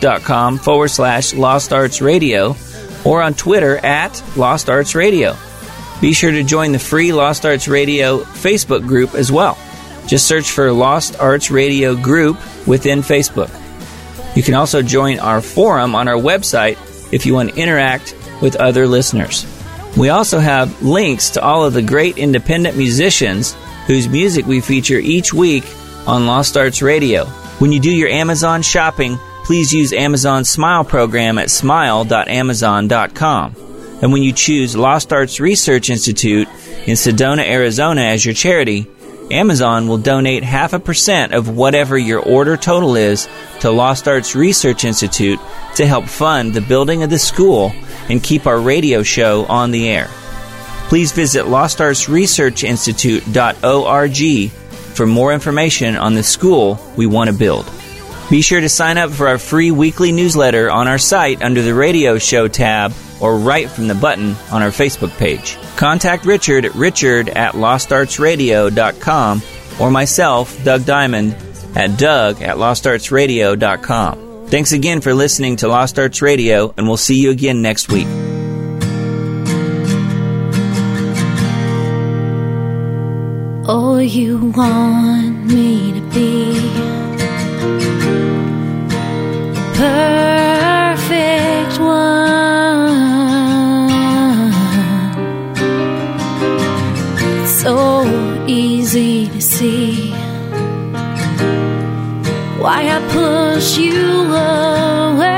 facebook.com/lostartsradio or on Twitter at Lost Arts Radio. Be sure to join the free Lost Arts Radio Facebook group as well. Just search for Lost Arts Radio Group within Facebook. You can also join our forum on our website if you want to interact with other listeners. We also have links to all of the great independent musicians whose music we feature each week on Lost Arts Radio. When you do your Amazon shopping, please use Amazon's Smile program at smile.amazon.com. And when you choose Lost Arts Research Institute in Sedona, Arizona as your charity, Amazon will donate 0.5% of whatever your order total is to Lost Arts Research Institute to help fund the building of the school and keep our radio show on the air. Please visit lostartsresearchinstitute.org for more information on the school we want to build. Be sure to sign up for our free weekly newsletter on our site under the Radio Show tab or right from the button on our Facebook page. Contact Richard at richard@lostartsradio.com or myself, Doug Diamond, at doug@lostartsradio.com. Thanks again for listening to Lost Arts Radio, and we'll see you again next week. Oh, you want me to be the perfect one. It's so easy to see why I push you away.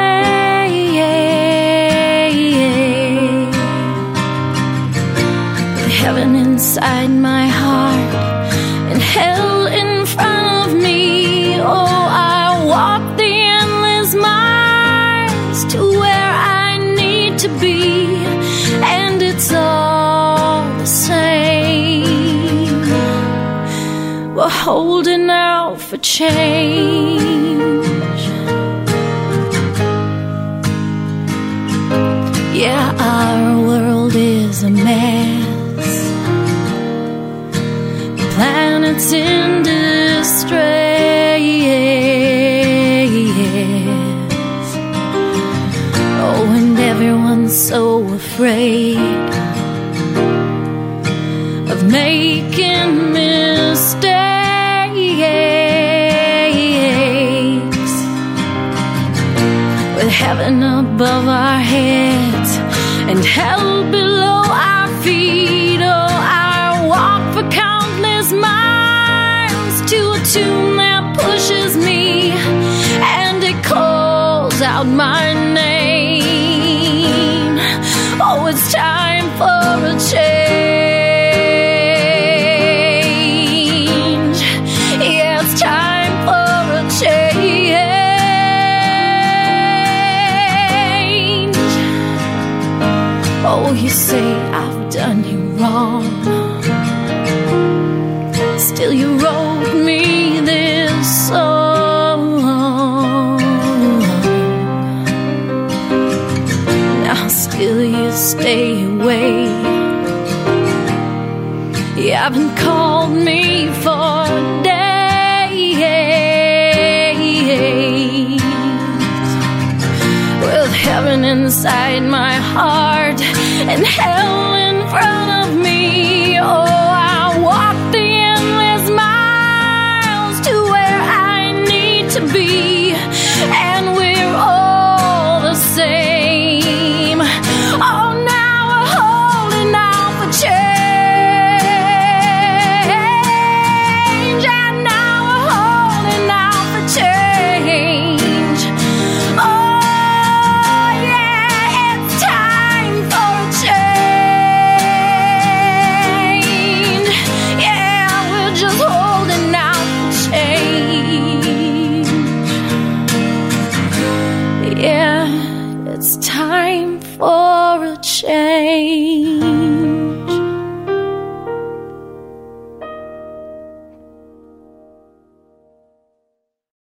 With heaven inside my heart and hell in front of me, oh, I walk the endless miles to where I need to be, and it's all the same. We're holding out for change. Yeah, our world is a mess, the planet's in distress. Oh, and everyone's so afraid of making mistakes. With heaven above our heads and hell below our feet, oh, I walk for countless miles to a tune that pushes me, and it calls out my name. Oh, it's time for a change. Yeah, it's time for a change. Oh, you say I've done you wrong, still you wrote me this song. Now still you stay away. You haven't called me for days. heaven inside my heart and hell in front of me. Oh, I walk the endless miles to where I need to be, and we're all the same. Oh, now we're holding out for change, and now we're holding out for change. Oh, yeah, it's time for a change. Yeah, we're just holding out for change. Yeah, it's time for a change.